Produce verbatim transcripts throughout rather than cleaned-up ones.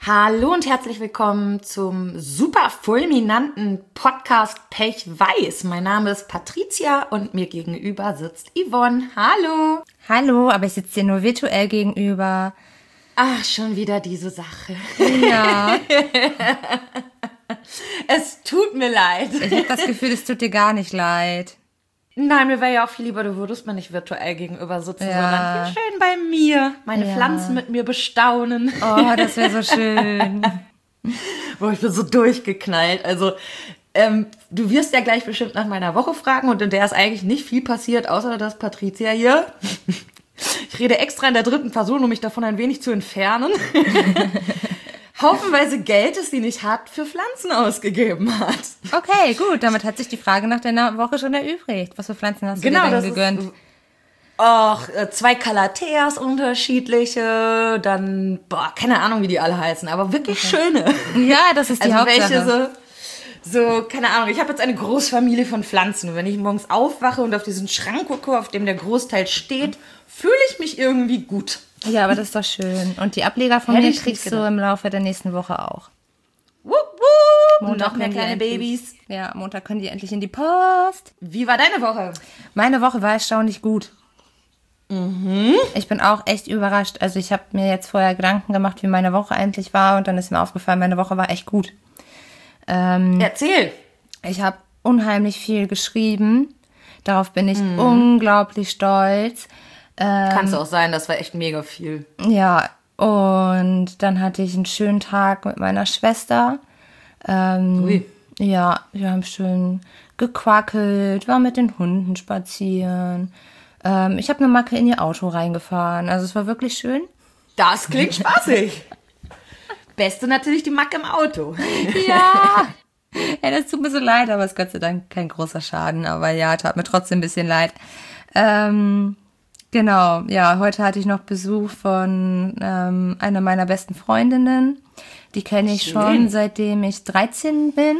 Hallo und herzlich willkommen zum super fulminanten Podcast Pech Weiß. Mein Name ist Patricia und mir gegenüber sitzt Yvonne. Hallo. Hallo, aber ich sitze dir nur virtuell gegenüber. Ach, schon wieder diese Sache. Ja. Es tut mir leid. Ich habe das Gefühl, es tut dir gar nicht leid. Nein, mir wäre ja auch viel lieber, du würdest mir nicht virtuell gegenüber sitzen, Ja. sondern hier schön bei mir, meine Ja. Pflanzen mit mir bestaunen. Oh, das wäre so schön. Boah, ich bin so durchgeknallt. Also, ähm, du wirst ja gleich bestimmt nach meiner Woche fragen und in der ist eigentlich nicht viel passiert, außer dass Patricia hier, ich rede extra in der dritten Person, um mich davon ein wenig zu entfernen, haufenweise Geld, das sie nicht hat, für Pflanzen ausgegeben hat. Okay, gut, damit hat sich die Frage nach deiner Woche schon erübrigt. Was für Pflanzen hast du Genau, dir das denn gegönnt? ist... Och, äh, zwei Calatheas unterschiedliche, dann, boah, keine Ahnung, wie die alle heißen, aber wirklich schöne. Ja, das ist die Also Hauptsache. welche so, so, keine Ahnung, ich habe jetzt eine Großfamilie von Pflanzen. Und wenn ich morgens aufwache und auf diesen Schrank gucke, auf dem der Großteil steht, fühle ich mich irgendwie gut. Ja, aber das ist doch schön. Und die Ableger von Hätte mir ich nicht kriegst du gedacht. im Laufe der nächsten Woche auch. Wupp, wupp. Montag Noch mehr können die kleine endlich- Babys. Ja, Montag können die endlich in die Post. Wie war deine Woche? Meine Woche war erstaunlich gut. Ich bin auch echt überrascht. Also ich habe mir jetzt vorher Gedanken gemacht, wie meine Woche eigentlich war und dann ist mir aufgefallen, meine Woche war echt gut. Ähm, Erzähl. Ich habe unheimlich viel geschrieben. Darauf bin ich unglaublich stolz. Kann es auch sein, das war echt mega viel. Ja, und dann hatte ich einen schönen Tag mit meiner Schwester. Ähm, Ui. Ja, wir haben schön gequackelt, war mit den Hunden spazieren. Ähm, ich habe eine Macke in ihr Auto reingefahren. Also es war wirklich schön. Das klingt spaßig. Beste natürlich die Macke im Auto. Ja. Ja, das tut mir so leid, aber es ist Gott sei Dank kein großer Schaden. Aber ja, tat mir trotzdem ein bisschen leid. Ähm, genau, ja, heute hatte ich noch Besuch von ähm, einer meiner besten Freundinnen. Die kenne ich Schön. schon, seitdem ich dreizehn bin.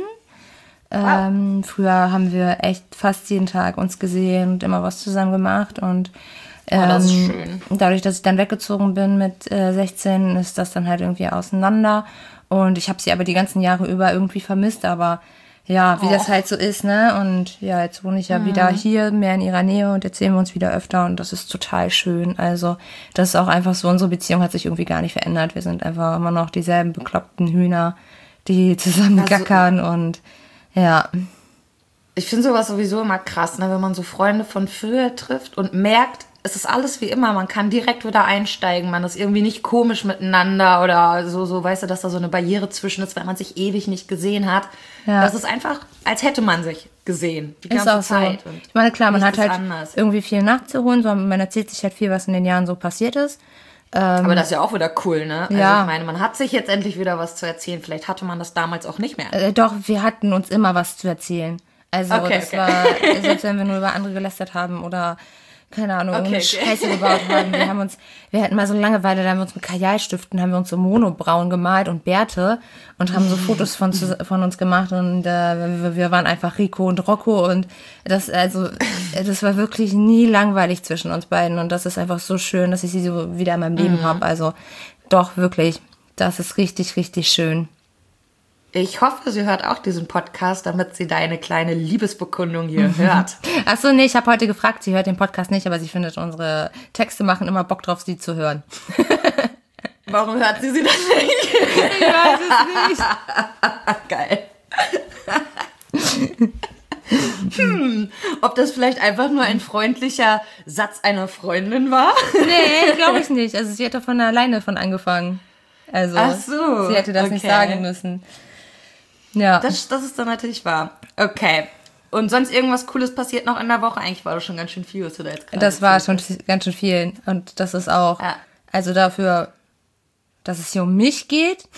Ähm, früher haben wir echt fast jeden Tag uns gesehen und immer was zusammen gemacht. Und ähm, Oh, das ist schön. dadurch, dass ich dann weggezogen bin mit äh, sechzehn, ist das dann halt irgendwie auseinander. Und ich habe sie aber die ganzen Jahre über irgendwie vermisst. Aber ja, wie das Och. halt so ist, ne? Und ja, jetzt wohne ich ja wieder hier, mehr in ihrer Nähe und jetzt sehen wir uns wieder öfter und das ist total schön. Also das ist auch einfach so, unsere Beziehung hat sich irgendwie gar nicht verändert. Wir sind einfach immer noch dieselben bekloppten Hühner, die zusammen Also- gackern und ja. Ich finde sowas sowieso immer krass, ne, wenn man so Freunde von früher trifft und merkt, es ist alles wie immer, man kann direkt wieder einsteigen, man ist irgendwie nicht komisch miteinander oder so, so weißt du, dass da so eine Barriere zwischen ist, weil man sich ewig nicht gesehen hat. Ja. Das ist einfach, als hätte man sich gesehen, die Ist ganze auch so. Zeit. Und Ich meine, klar, man nichts hat ist halt anders. irgendwie viel nachzuholen, so, man erzählt sich halt viel, was in den Jahren so passiert ist. Aber das ist ja auch wieder cool, ne? Also Ja. ich meine, man hat sich jetzt endlich wieder was zu erzählen. Vielleicht hatte man das damals auch nicht mehr. Äh, doch, wir hatten uns immer was zu erzählen. Also Okay, das okay. war, selbst wenn wir nur über andere gelästert haben oder, keine Ahnung, Okay, irgendeine okay. Scheiße gebaut haben. Wir haben uns, wir hatten mal so Langeweile, da haben wir uns mit Kajalstiften, haben wir uns so Monobrauen gemalt und Bärte und haben so Fotos von, zu- von uns gemacht und äh, wir, wir waren einfach Rico und Rocco und das, also, das war wirklich nie langweilig zwischen uns beiden und das ist einfach so schön, dass ich sie so wieder in meinem Leben habe. Also doch, wirklich, das ist richtig, richtig schön. Ich hoffe, sie hört auch diesen Podcast, damit sie deine kleine Liebesbekundung hier hört. Achso, nee, ich habe heute gefragt, sie hört den Podcast nicht, aber sie findet unsere Texte machen immer Bock drauf, sie zu hören. Warum hört sie sie dann nicht? Ich weiß es nicht. Geil. hm, ob das vielleicht einfach nur ein freundlicher Satz einer Freundin war? Nee, glaube ich nicht. Also sie hat doch von alleine von angefangen. Also Ach so, sie hätte das nicht okay. sagen müssen. Ja. Das, das ist dann natürlich wahr. Okay. Und sonst irgendwas Cooles passiert noch in der Woche? Eigentlich war das schon ganz schön viel, was du da jetzt gerade Das war schon erzählt ganz schön viel. Und das ist auch, Ja. also dafür, dass es hier um mich geht,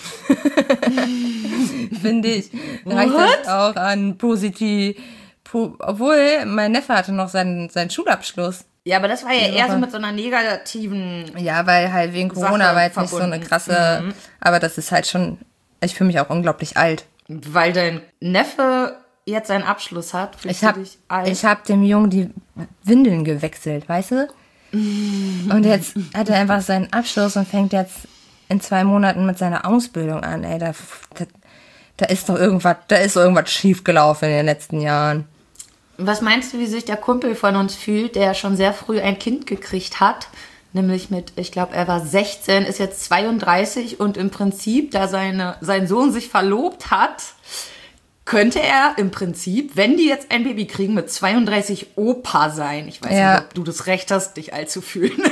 finde ich, reicht das auch an positiv. Po- Obwohl, mein Neffe hatte noch seinen, seinen Schulabschluss. hast. Ja, aber das war ja Die eher so Woche. mit so einer negativen... Ja, weil halt wegen Corona Sache war jetzt nicht so eine verbunden. krasse, Mhm. aber das ist halt schon, ich fühle mich auch unglaublich alt. Weil dein Neffe jetzt seinen Abschluss hat, fühlst Ich du habe dich alt? ich hab dem Jungen die Windeln gewechselt, weißt du? Und jetzt hat er einfach seinen Abschluss und fängt jetzt in zwei Monaten mit seiner Ausbildung an, ey. Da, da, da ist doch irgendwas, da ist doch irgendwas schiefgelaufen in den letzten Jahren. Was meinst du, wie sich der Kumpel von uns fühlt, der schon sehr früh ein Kind gekriegt hat? Nämlich mit, ich glaube, er war sechzehn, ist jetzt zweiunddreißig und im Prinzip, da seine, sein Sohn sich verlobt hat, könnte er im Prinzip, wenn die jetzt ein Baby kriegen, mit zweiunddreißig Opa sein. Ich weiß Ja. nicht, ob du das Recht hast, dich alt zu fühlen.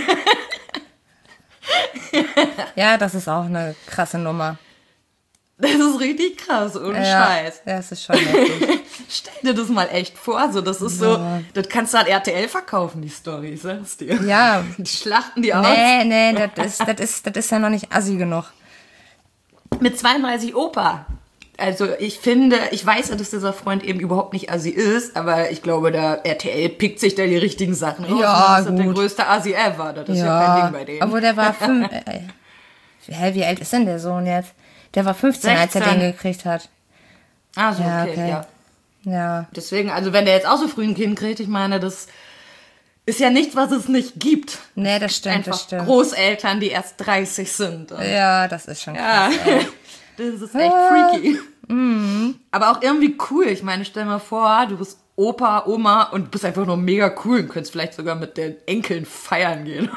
Ja, das ist auch eine krasse Nummer. Das ist richtig krass, ohne Ja, Scheiß. ja, das ist schon heftig. Stell dir das mal echt vor, so, das ist so, das kannst du an R T L verkaufen, die Story, sagst dir. Ja. Die schlachten die aus. Nee, nee, das ist, das ist, das ist ja noch nicht assi genug. Mit zweiunddreißig Opa. Also ich finde, ich weiß ja, dass dieser Freund eben überhaupt nicht assi ist, aber ich glaube, der R T L pickt sich da die richtigen Sachen raus. Ja, Das ist der gut. größte Assi ever, das ist ja, kein Ding bei denen. Obwohl der war fünf. Äh, hä, wie alt ist denn der Sohn jetzt? Der war fünfzehn, als er sechzehn. den gekriegt hat. Ah, so, Ja, okay, okay. ja. Ja. Deswegen, also wenn der jetzt auch so früh ein Kind kriegt, ich meine, das ist ja nichts, was es nicht gibt. Nee, das stimmt, Einfach das stimmt. Großeltern, die erst dreißig sind. Und Ja, das ist schon ja, krass. Ey. das ist echt freaky. Aber auch irgendwie cool. Ich meine, stell dir mal vor, du bist Opa, Oma und bist einfach nur mega cool und könntest vielleicht sogar mit den Enkeln feiern gehen.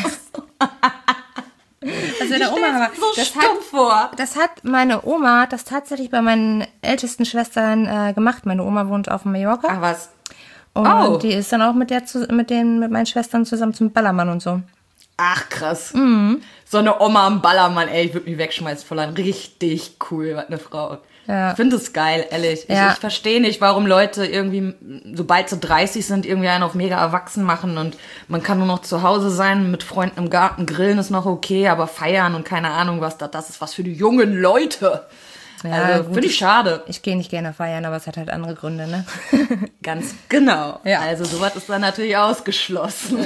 Also der Oma aber, so das stumpf hat, vor. das hat meine Oma, das tatsächlich bei meinen ältesten Schwestern äh, gemacht. Meine Oma wohnt auf Mallorca. Ach was. Und Oh. die ist dann auch mit der zu, mit den mit meinen Schwestern zusammen zum Ballermann und so. Ach, krass. So eine Oma am Ballermann, ey, ich würde mich wegschmeißen voll an. Richtig cool, was eine Frau. Ja. Ich finde es geil, ehrlich. Ja. Ich, ich verstehe nicht, warum Leute irgendwie, sobald sie dreißig sind, irgendwie einen auf mega erwachsen machen und man kann nur noch zu Hause sein, mit Freunden im Garten grillen ist noch okay, aber feiern und keine Ahnung was, das, das ist was für die jungen Leute. Ja, also, gut, finde ich schade. Ich gehe nicht gerne feiern, aber es hat halt andere Gründe, ne? Ganz genau. Ja. Also sowas ist dann natürlich ausgeschlossen.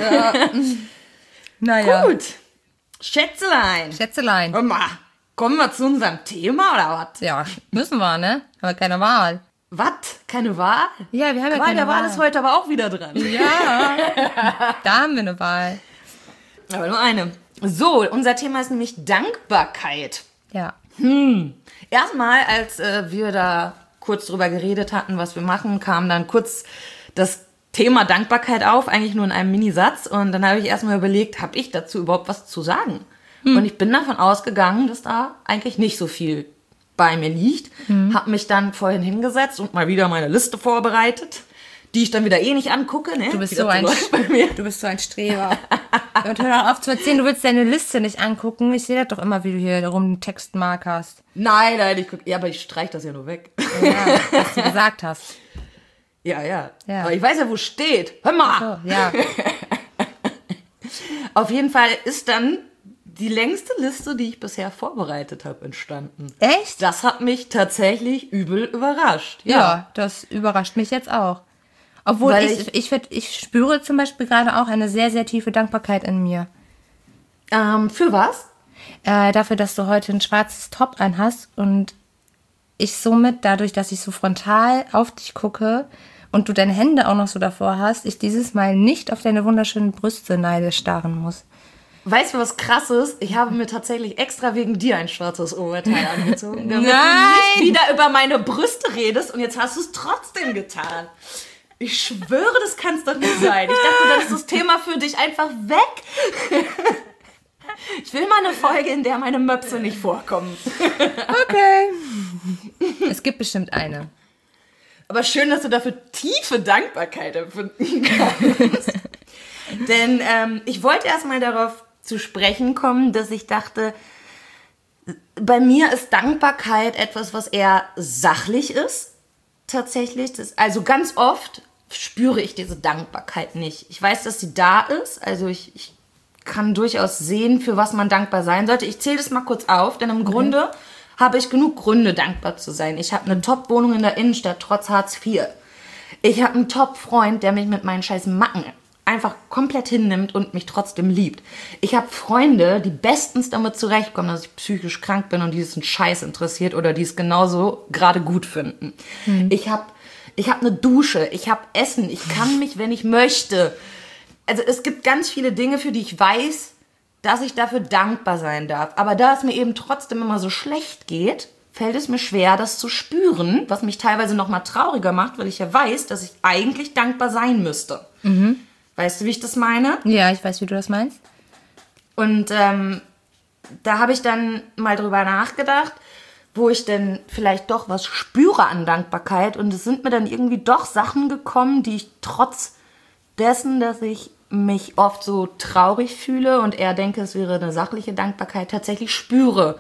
Naja. Gut. Schätzelein. Schätzelein. Hör mal, kommen wir zu unserem Thema oder was? Ja, müssen wir, ne? Haben wir keine Wahl. Was? Keine Wahl? Ja, wir haben ja Qual keine der Wahl Wahl. ist heute aber auch wieder dran. Ja, da haben wir eine Wahl. Aber nur eine. So, unser Thema ist nämlich Dankbarkeit. Ja. Erstmal, als äh, wir da kurz drüber geredet hatten, was wir machen, kam dann kurz das Thema Dankbarkeit auf, eigentlich nur in einem Minisatz. Und dann habe ich erstmal überlegt, habe ich dazu überhaupt was zu sagen? Und ich bin davon ausgegangen, dass da eigentlich nicht so viel bei mir liegt. Habe mich dann vorhin hingesetzt und mal wieder meine Liste vorbereitet, die ich dann wieder eh nicht angucke. Ne? Du bist Wie so das ein läuft bei mir. Du bist so ein Streber. Und hör doch auf zu erzählen, du willst deine Liste nicht angucken. Ich sehe das doch immer, wie du hier rum einen Textmark hast. Nein, nein, ich guck, ja, aber ich streiche das ja nur weg. Ja, was du gesagt hast. Ja, ja, Ja. aber ich weiß ja, wo es steht. Hör mal! So, ja. Auf jeden Fall ist dann die längste Liste, die ich bisher vorbereitet habe, entstanden. Echt? Das hat mich tatsächlich übel überrascht. Ja, das überrascht mich jetzt auch. Obwohl Weil ich, ich, ich, ich spüre zum Beispiel gerade auch eine sehr, sehr tiefe Dankbarkeit in mir. Ähm, für was? Äh, dafür, dass du heute ein schwarzes Top anhast und ich somit, dadurch, dass ich so frontal auf dich gucke und du deine Hände auch noch so davor hast, ich dieses Mal nicht auf deine wunderschönen Brüste neidisch starren muss. Weißt du, was krass ist? Ich habe mir tatsächlich extra wegen dir ein schwarzes Oberteil angezogen, damit Nein! du nicht wieder über meine Brüste redest und jetzt hast du es trotzdem getan. Ich schwöre, das kann es doch nicht sein. Ich dachte, dann ist das Thema für dich einfach weg. Ich will mal eine Folge, in der meine Möpse nicht vorkommen. Okay. Es gibt bestimmt eine. Aber schön, dass du dafür tiefe Dankbarkeit empfinden kannst. Denn ähm, ich wollte erstmal darauf zu sprechen kommen, dass ich dachte, bei mir ist Dankbarkeit etwas, was eher sachlich ist. Tatsächlich. Das, also ganz oft spüre ich diese Dankbarkeit nicht. Ich weiß, dass sie da ist. Also ich, ich kann durchaus sehen, für was man dankbar sein sollte. Ich zähle das mal kurz auf, denn im Grunde habe ich genug Gründe, dankbar zu sein. Ich habe eine Top-Wohnung in der Innenstadt, trotz Hartz vier. Ich habe einen Top-Freund, der mich mit meinen scheiß Macken einfach komplett hinnimmt und mich trotzdem liebt. Ich habe Freunde, die bestens damit zurechtkommen, dass ich psychisch krank bin und die es einen Scheiß interessiert oder die es genauso gerade gut finden. Mhm. Ich habe ich hab eine Dusche, ich habe Essen, ich kann mich, wenn ich möchte. Also es gibt ganz viele Dinge, für die ich weiß, dass ich dafür dankbar sein darf. Aber da es mir eben trotzdem immer so schlecht geht, fällt es mir schwer, das zu spüren, was mich teilweise noch mal trauriger macht, weil ich ja weiß, dass ich eigentlich dankbar sein müsste. Mhm. Weißt du, wie ich das meine? Ja, ich weiß, wie du das meinst. Und ähm, da habe ich dann mal drüber nachgedacht, wo ich denn vielleicht doch was spüre an Dankbarkeit. Und es sind mir dann irgendwie doch Sachen gekommen, die ich trotz dessen, dass ich mich oft so traurig fühle und eher denke, es wäre eine sachliche Dankbarkeit, tatsächlich spüre.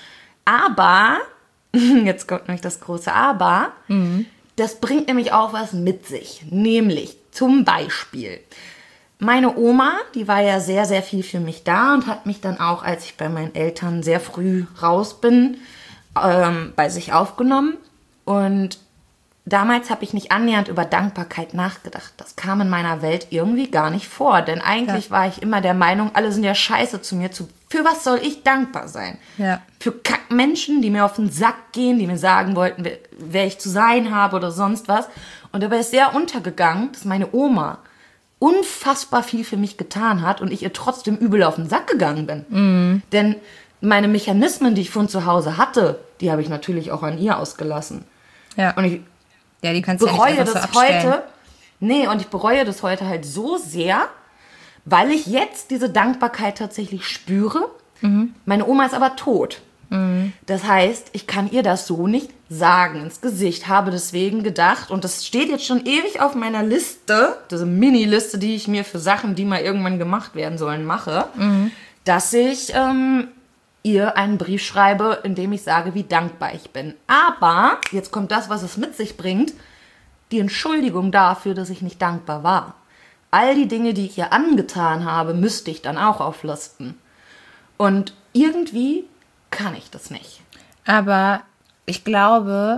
Aber, jetzt kommt nämlich das große Aber, mhm. das bringt nämlich auch was mit sich. Nämlich zum Beispiel, meine Oma, die war ja sehr, sehr viel für mich da und hat mich dann auch, als ich bei meinen Eltern sehr früh raus bin, ähm, bei sich aufgenommen. Und damals habe ich nicht annähernd über Dankbarkeit nachgedacht. Das kam in meiner Welt irgendwie gar nicht vor. Denn eigentlich ja. war ich immer der Meinung, alle sind ja scheiße zu mir. Zu, für was soll ich dankbar sein? Ja. Für Kackmenschen, die mir auf den Sack gehen, die mir sagen wollten, wer, wer ich zu sein habe oder sonst was. Und dabei ist sehr untergegangen, dass meine Oma unfassbar viel für mich getan hat und ich ihr trotzdem übel auf den Sack gegangen bin. Mhm. Denn meine Mechanismen, die ich von zu Hause hatte, die habe ich natürlich auch an ihr ausgelassen. Ja. Und ich Ja, die kannst bereue ja nicht das so heute. Nee, und ich bereue das heute halt so sehr, weil ich jetzt diese Dankbarkeit tatsächlich spüre. Mhm. Meine Oma ist aber tot. Mhm. Das heißt, ich kann ihr das so nicht sagen ins Gesicht. Habe deswegen gedacht, und das steht jetzt schon ewig auf meiner Liste, diese Mini-Liste, die ich mir für Sachen, die mal irgendwann gemacht werden sollen, mache, mhm. dass ich ähm, ihr einen Brief schreibe, in dem ich sage, wie dankbar ich bin. Aber, jetzt kommt das, was es mit sich bringt, die Entschuldigung dafür, dass ich nicht dankbar war. All die Dinge, die ich ihr angetan habe, müsste ich dann auch auflisten. Und irgendwie kann ich das nicht. Aber ich glaube,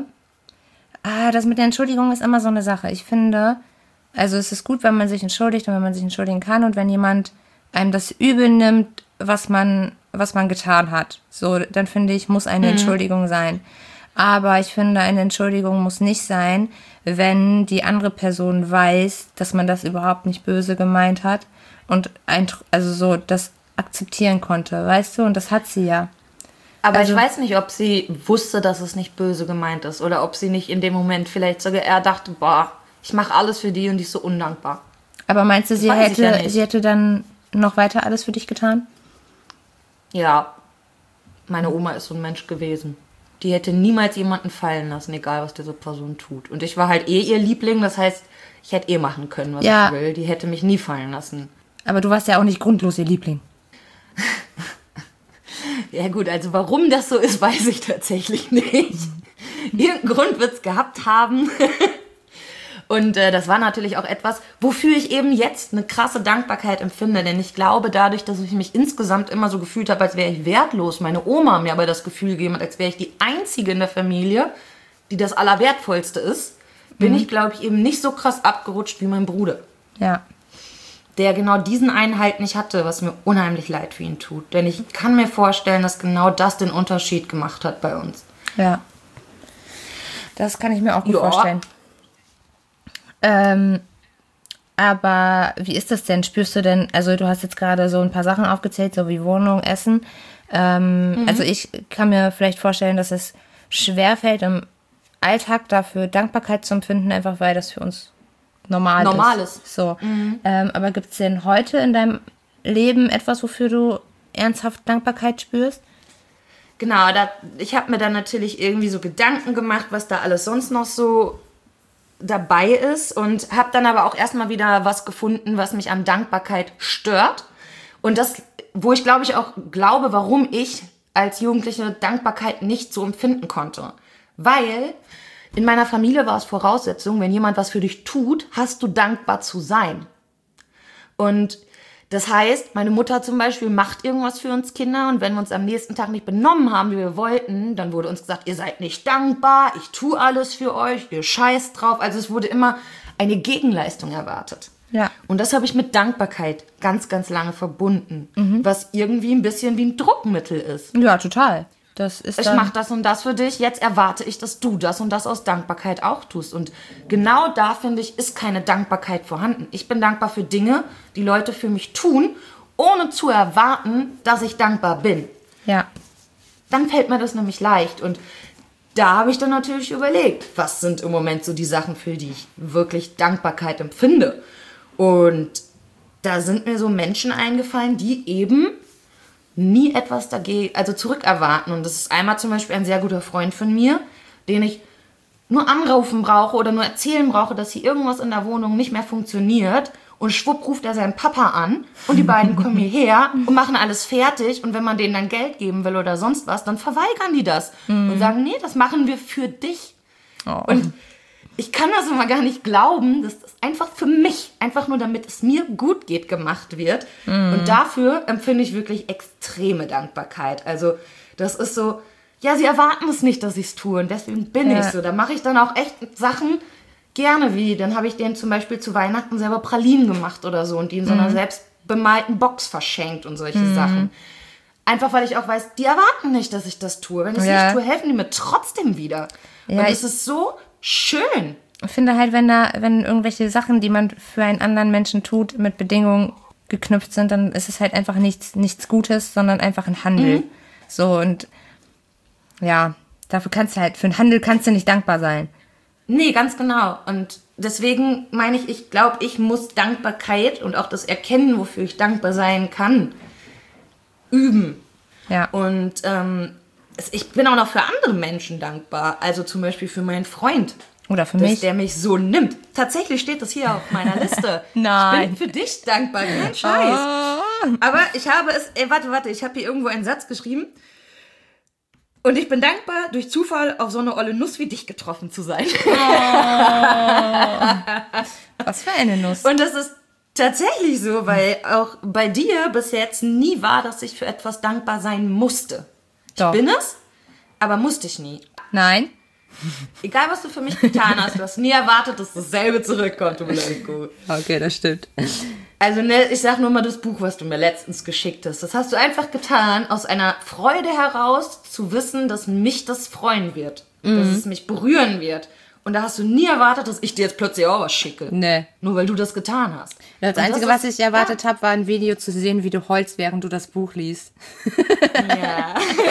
ah, das mit der Entschuldigung ist immer so eine Sache. Ich finde, also es ist gut, wenn man sich entschuldigt und wenn man sich entschuldigen kann und wenn jemand einem das übel nimmt, was man was man getan hat. So, dann finde ich, muss eine mhm. Entschuldigung sein. Aber ich finde, eine Entschuldigung muss nicht sein, wenn die andere Person weiß, dass man das überhaupt nicht böse gemeint hat und ein, also so das akzeptieren konnte, weißt du? Und das hat sie ja. Aber also, ich weiß nicht, ob sie wusste, dass es nicht böse gemeint ist oder ob sie nicht in dem Moment vielleicht sogar eher dachte, boah, ich mache alles für die und die ist so undankbar. Aber meinst du, sie hätte, ja sie hätte dann noch weiter alles für dich getan? Ja, meine Oma ist so ein Mensch gewesen. Die hätte niemals jemanden fallen lassen, egal was diese Person tut. Und ich war halt eh ihr Liebling, das heißt, ich hätte eh machen können, was ja. ich will. Die hätte mich nie fallen lassen. Aber du warst ja auch nicht grundlos ihr Liebling. Ja gut, also warum das so ist, weiß ich tatsächlich nicht. Irgendeinen Grund wird es gehabt haben. Und äh, das war natürlich auch etwas, wofür ich eben jetzt eine krasse Dankbarkeit empfinde. Denn ich glaube, dadurch, dass ich mich insgesamt immer so gefühlt habe, als wäre ich wertlos, meine Oma mir aber das Gefühl gegeben hat, als wäre ich die Einzige in der Familie, die das Allerwertvollste ist, bin mhm. ich, glaube ich, eben nicht so krass abgerutscht wie mein Bruder. Ja. Der genau diesen einen halt nicht hatte, was mir unheimlich leid für ihn tut. Denn ich kann mir vorstellen, dass genau das den Unterschied gemacht hat bei uns. Ja. Das kann ich mir auch gut ja. vorstellen. Ähm, aber wie ist das denn? Spürst du denn, also du hast jetzt gerade so ein paar Sachen aufgezählt, so wie Wohnung, Essen. Ähm, mhm. Also ich kann mir vielleicht vorstellen, dass es schwerfällt, im Alltag dafür Dankbarkeit zu empfinden, einfach weil das für uns normal, normal ist. ist. So. Mhm. Ähm, aber gibt es denn heute in deinem Leben etwas, wofür du ernsthaft Dankbarkeit spürst? Genau, da, ich habe mir dann natürlich irgendwie so Gedanken gemacht, was da alles sonst noch so dabei ist und habe dann aber auch erstmal wieder was gefunden, was mich an Dankbarkeit stört. Und das, wo ich glaube ich auch glaube, warum ich als Jugendliche Dankbarkeit nicht so empfinden konnte. Weil in meiner Familie war es Voraussetzung, wenn jemand was für dich tut, hast du dankbar zu sein. Und das heißt, meine Mutter zum Beispiel macht irgendwas für uns Kinder und wenn wir uns am nächsten Tag nicht benommen haben, wie wir wollten, dann wurde uns gesagt, ihr seid nicht dankbar, ich tue alles für euch, ihr scheißt drauf. Also es wurde immer eine Gegenleistung erwartet. Ja. Und das habe ich mit Dankbarkeit ganz, ganz lange verbunden, mhm. was irgendwie ein bisschen wie ein Druckmittel ist. Ja, total. Das ist ich mache das und das für dich, jetzt erwarte ich, dass du das und das aus Dankbarkeit auch tust. Und genau da, finde ich, ist keine Dankbarkeit vorhanden. Ich bin dankbar für Dinge, die Leute für mich tun, ohne zu erwarten, dass ich dankbar bin. Ja. Dann fällt mir das nämlich leicht. Und da habe ich dann natürlich überlegt, was sind im Moment so die Sachen, für die ich wirklich Dankbarkeit empfinde. Und da sind mir so Menschen eingefallen, die eben nie etwas dagegen, also zurückerwarten. Und das ist einmal zum Beispiel ein sehr guter Freund von mir, den ich nur anrufen brauche oder nur erzählen brauche, dass hier irgendwas in der Wohnung nicht mehr funktioniert. Und schwupp ruft er seinen Papa an und die beiden kommen hierher und machen alles fertig. Und wenn man denen dann Geld geben will oder sonst was, dann verweigern die das mhm. und sagen, nee, das machen wir für dich. Oh. Und ich kann das immer gar nicht glauben, dass das einfach für mich, einfach nur damit es mir gut geht, gemacht wird. Mhm. Und dafür empfinde ich wirklich extreme Dankbarkeit. Also das ist so, ja, sie erwarten es nicht, dass ich es tue und deswegen bin ja. ich so. Da mache ich dann auch echt Sachen gerne, wie, dann habe ich denen zum Beispiel zu Weihnachten selber Pralinen gemacht oder so und die in so einer mhm. selbst bemalten Box verschenkt und solche mhm. Sachen. Einfach, weil ich auch weiß, die erwarten nicht, dass ich das tue. Wenn ich es ja. nicht tue, helfen die mir trotzdem wieder. Ja, und es ist so schön. Ich finde halt, wenn da, wenn irgendwelche Sachen, die man für einen anderen Menschen tut, mit Bedingungen geknüpft sind, dann ist es halt einfach nichts, nichts Gutes, sondern einfach ein Handel. Mhm. So, und ja, dafür kannst du halt, für einen Handel kannst du nicht dankbar sein. Nee, ganz genau. Und deswegen meine ich, ich glaube, ich muss Dankbarkeit und auch das Erkennen, wofür ich dankbar sein kann, üben. Ja. Und ähm, ich bin auch noch für andere Menschen dankbar. Also zum Beispiel für meinen Freund. Oder für dass mich. Der mich so nimmt. Tatsächlich steht das hier auf meiner Liste. Nein. Ich bin für dich dankbar, kein Scheiß. Oh. Aber ich habe es, ey, warte, warte, ich habe hier irgendwo einen Satz geschrieben. Und ich bin dankbar, durch Zufall auf so eine olle Nuss wie dich getroffen zu sein. Oh. Was für eine Nuss. Und das ist tatsächlich so, weil auch bei dir bis jetzt nie war, dass ich für etwas dankbar sein musste. Doch. Ich bin es, aber musste ich nie. Nein. Egal, was du für mich getan hast, du hast nie erwartet, dass dasselbe zurückkommt. Okay, das stimmt. Also, ne, ich sag nur mal das Buch, was du mir letztens geschickt hast. Das hast du einfach getan, aus einer Freude heraus, zu wissen, dass mich das freuen wird. Mhm. Dass es mich berühren wird. Und da hast du nie erwartet, dass ich dir jetzt plötzlich auch was schicke. Nee. Nur weil du das getan hast. Das Und Einzige, das ist, was ich erwartet ja. habe, war ein Video zu sehen, wie du heulst, während du das Buch liest. Ja.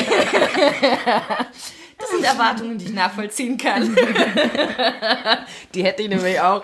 Das sind Erwartungen, die ich nachvollziehen kann. Die hätte ich nämlich auch.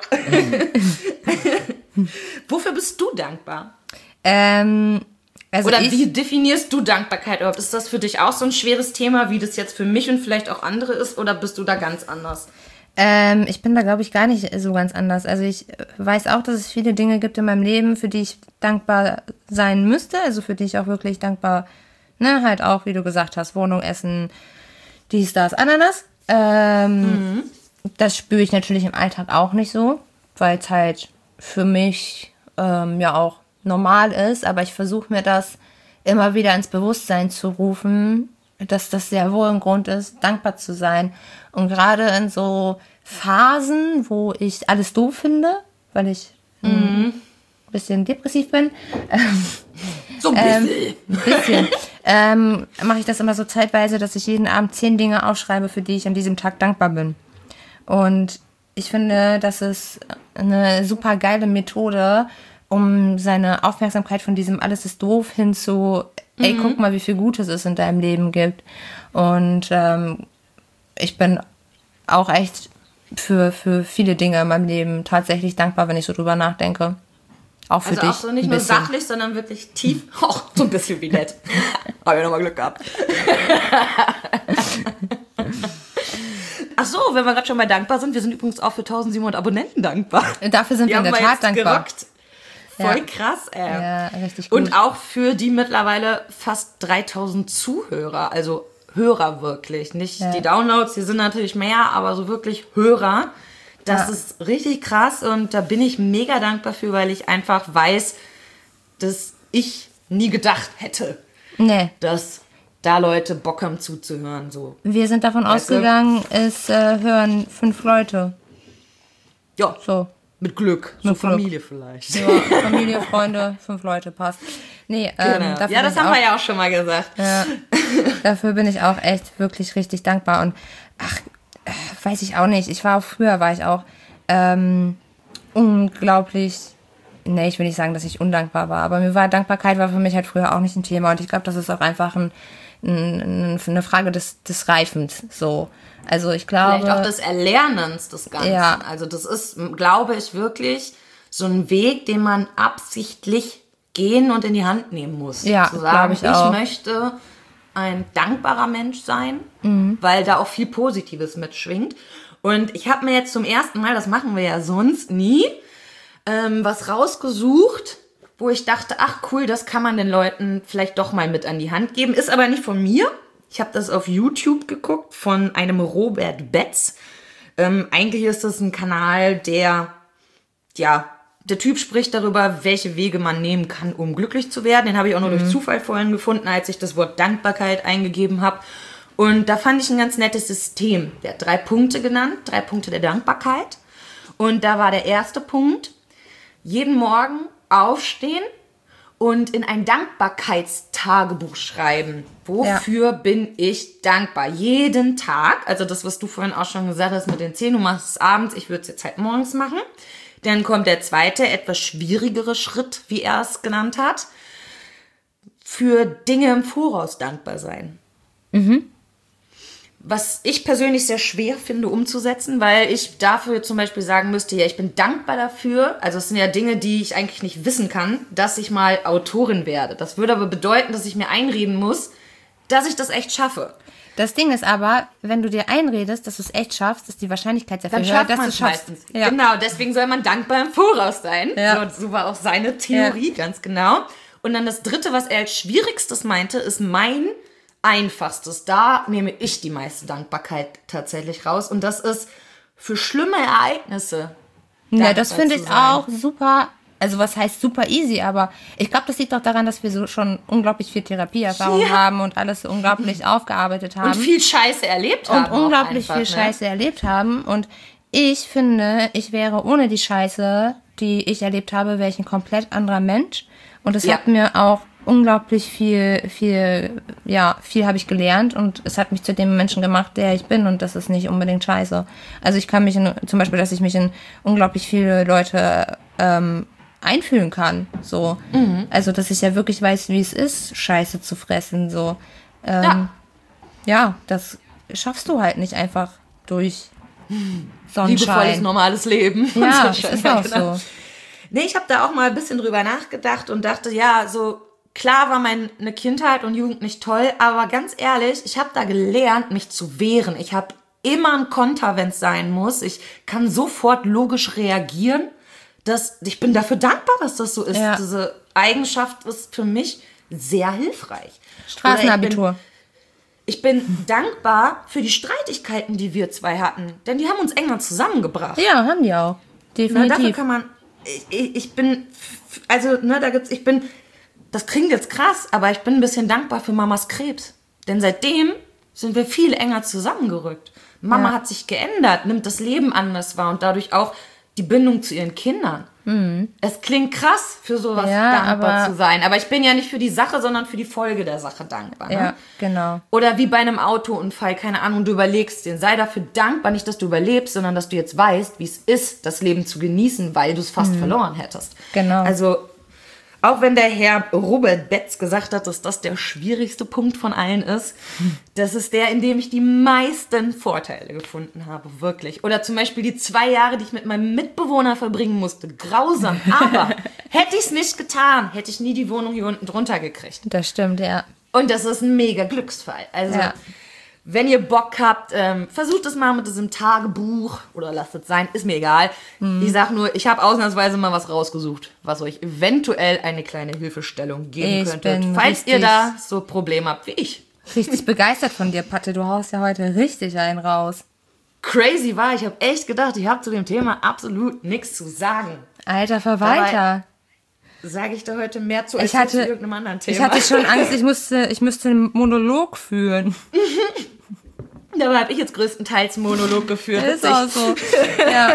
Wofür bist du dankbar? Ähm, also Oder ich, wie definierst du Dankbarkeit überhaupt? Ist das für dich auch so ein schweres Thema, wie das jetzt für mich und vielleicht auch andere ist? Oder bist du da ganz anders? Ähm, ich bin da, glaube ich, gar nicht so ganz anders. Also ich weiß auch, dass es viele Dinge gibt in meinem Leben, für die ich dankbar sein müsste. Also für die ich auch wirklich dankbar, ne, halt auch, wie du gesagt hast, Wohnung, Essen, dies, das, Ananas. Ähm, mhm. Das spüre ich natürlich im Alltag auch nicht so, weil es halt für mich ähm, ja auch normal ist. Aber ich versuche mir das immer wieder ins Bewusstsein zu rufen, dass das sehr wohl ein Grund ist, dankbar zu sein. Und gerade in so Phasen, wo ich alles doof finde, weil ich mhm. ein bisschen depressiv bin, ähm, so ein bisschen, ähm, ein bisschen ähm, mache ich das immer so zeitweise, dass ich jeden Abend zehn Dinge aufschreibe, für die ich an diesem Tag dankbar bin. Und ich finde, das ist eine super geile Methode, um seine Aufmerksamkeit von diesem alles ist doof hin zu, ey, mhm. guck mal, wie viel Gutes es in deinem Leben gibt. Und ähm, ich bin auch echt für, für viele Dinge in meinem Leben tatsächlich dankbar, wenn ich so drüber nachdenke. Auch für also dich. Also auch so nicht nur sachlich, sondern wirklich tief. Oh, so ein bisschen wie nett. Habe ich nochmal Glück gehabt. Ach so, wenn wir gerade schon mal dankbar sind, wir sind übrigens auch für eintausendsiebenhundert Abonnenten dankbar. Dafür sind wir in der Tat dankbar. Gerockt. Voll ja. krass, ey. Ja, richtig gut. Und auch für die mittlerweile fast dreitausend Zuhörer, also Hörer wirklich. Nicht ja. die Downloads, die sind natürlich mehr, aber so wirklich Hörer. Das ja. ist richtig krass und da bin ich mega dankbar für, weil ich einfach weiß, dass ich nie gedacht hätte, nee. dass da Leute Bock haben zuzuhören. So. Wir sind davon weißt ausgegangen, du? es äh, hören fünf Leute. Ja, so. Mit Glück. Mit so Glück. Familie vielleicht. Ja, Familie, Freunde, fünf Leute, passt. Nee, ähm, genau. dafür Ja, das haben auch, wir ja auch schon mal gesagt. Ja, dafür bin ich auch echt wirklich richtig dankbar. Und ach, weiß ich auch nicht. Ich war auch früher, war ich auch ähm, unglaublich nee, ich will nicht sagen, dass ich undankbar war, aber mir war Dankbarkeit war für mich halt früher auch nicht ein Thema und ich glaube, das ist auch einfach ein, ein, eine Frage des, des Reifens, so. Also ich glaube... Vielleicht auch des Erlernens des Ganzen. Ja. Also das ist, glaube ich, wirklich so ein Weg, den man absichtlich gehen und in die Hand nehmen muss. Ja, zu sagen, ich auch. ich möchte ein dankbarer Mensch sein, mhm. weil da auch viel Positives mitschwingt. Und ich habe mir jetzt zum ersten Mal, das machen wir ja sonst nie, ähm, was rausgesucht, wo ich dachte, ach cool, das kann man den Leuten vielleicht doch mal mit an die Hand geben. Ist aber nicht von mir. Ich habe das auf YouTube geguckt von einem Robert Betz. Ähm, eigentlich ist das ein Kanal, der, ja, der Typ spricht darüber, welche Wege man nehmen kann, um glücklich zu werden. Den habe ich auch nur mhm. durch Zufall vorhin gefunden, als ich das Wort Dankbarkeit eingegeben habe. Und da fand ich ein ganz nettes System. Der hat drei Punkte genannt, drei Punkte der Dankbarkeit. Und da war der erste Punkt, jeden Morgen aufstehen und in ein Dankbarkeitstagebuch schreiben. Wofür ja. bin ich dankbar? Jeden Tag, also das, was du vorhin auch schon gesagt hast mit den zehn, du machst es abends, ich würde es jetzt halt morgens machen. Dann kommt der zweite, etwas schwierigere Schritt, wie er es genannt hat. Für Dinge im Voraus dankbar sein. Mhm. Was ich persönlich sehr schwer finde umzusetzen, weil ich dafür zum Beispiel sagen müsste, ja, ich bin dankbar dafür, also es sind ja Dinge, die ich eigentlich nicht wissen kann, dass ich mal Autorin werde. Das würde aber bedeuten, dass ich mir einreden muss, dass ich das echt schaffe. Das Ding ist aber, wenn du dir einredest, dass du es echt schaffst, ist die Wahrscheinlichkeit sehr viel höher, dass du es schaffst. Ja. Genau, deswegen soll man dankbar im Voraus sein. Ja. So, so war auch seine Theorie, ja. ganz genau. Und dann das Dritte, was er als Schwierigstes meinte, ist mein Einfachstes. Da nehme ich die meiste Dankbarkeit tatsächlich raus. Und das ist für schlimme Ereignisse. Ja, das finde ich auch super. Also was heißt super easy, aber ich glaube, das liegt doch daran, dass wir so schon unglaublich viel Therapieerfahrung ja. haben und alles so unglaublich aufgearbeitet haben. Und viel Scheiße erlebt haben. Und unglaublich einfach, viel ne? Scheiße erlebt haben. Und ich finde, ich wäre ohne die Scheiße, die ich erlebt habe, wäre ich ein komplett anderer Mensch. Und es ja. hat mir auch unglaublich viel, viel, ja, viel habe ich gelernt und es hat mich zu dem Menschen gemacht, der ich bin und das ist nicht unbedingt scheiße. Also ich kann mich in, zum Beispiel, dass ich mich in unglaublich viele Leute ähm, einfühlen kann, so. Mhm. Also, dass ich ja wirklich weiß, wie es ist, Scheiße zu fressen, so. Ähm, ja. ja, das schaffst du halt nicht einfach durch Sonnenschein. Liebevolles, normales Leben. Ja, das ist auch genau. so. Nee, ich habe da auch mal ein bisschen drüber nachgedacht und dachte, ja, so klar war meine Kindheit und Jugend nicht toll, aber ganz ehrlich, ich habe da gelernt, mich zu wehren. Ich habe immer einen Konter, wenn es sein muss. Ich kann sofort logisch reagieren. Das, ich bin dafür dankbar, dass das so ist. Ja. Diese Eigenschaft ist für mich sehr hilfreich. Straßenabitur. Ich bin, ich bin dankbar für die Streitigkeiten, die wir zwei hatten. Denn die haben uns enger zusammengebracht. Ja, haben die auch. Definitiv. Na, dafür kann man... Ich, ich bin... Also, ne, da gibt's... Ich bin... Das klingt jetzt krass, aber ich bin ein bisschen dankbar für Mamas Krebs. Denn seitdem sind wir viel enger zusammengerückt. Mama ja. hat sich geändert, nimmt das Leben anders wahr und dadurch auch die Bindung zu ihren Kindern. Mhm. Es klingt krass, für sowas ja, dankbar zu sein. Aber ich bin ja nicht für die Sache, sondern für die Folge der Sache dankbar. Ne? Ja, genau. Oder wie bei einem Autounfall, keine Ahnung, du überlegst den. Sei dafür dankbar, nicht, dass du überlebst, sondern dass du jetzt weißt, wie es ist, das Leben zu genießen, weil du es fast mhm. verloren hättest. Genau. Also, auch wenn der Herr Robert Betz gesagt hat, dass das der schwierigste Punkt von allen ist, das ist der, in dem ich die meisten Vorteile gefunden habe, wirklich. Oder zum Beispiel die zwei Jahre, die ich mit meinem Mitbewohner verbringen musste. Grausam, aber hätte ich es nicht getan, hätte ich nie die Wohnung hier unten drunter gekriegt. Das stimmt, ja. Und das ist ein mega Glücksfall. Also, ja. wenn ihr Bock habt, ähm, versucht es mal mit diesem Tagebuch oder lasst es sein, ist mir egal. Mhm. Ich sag nur, ich habe ausnahmsweise mal was rausgesucht, was euch eventuell eine kleine Hilfestellung geben ich könnte, falls ihr da so Probleme habt wie ich. Richtig begeistert von dir, Patte. Du haust ja heute richtig einen raus. Crazy war, ich habe echt gedacht, ich habe zu dem Thema absolut nichts zu sagen. Alter Verwalter. Sage ich da heute mehr zu als ich hatte, zu irgendeinem anderen Thema. Ich hatte schon Angst, ich musste, ich müsste einen Monolog führen. Dabei habe ich jetzt größtenteils einen Monolog geführt. Ist auch so. Ja.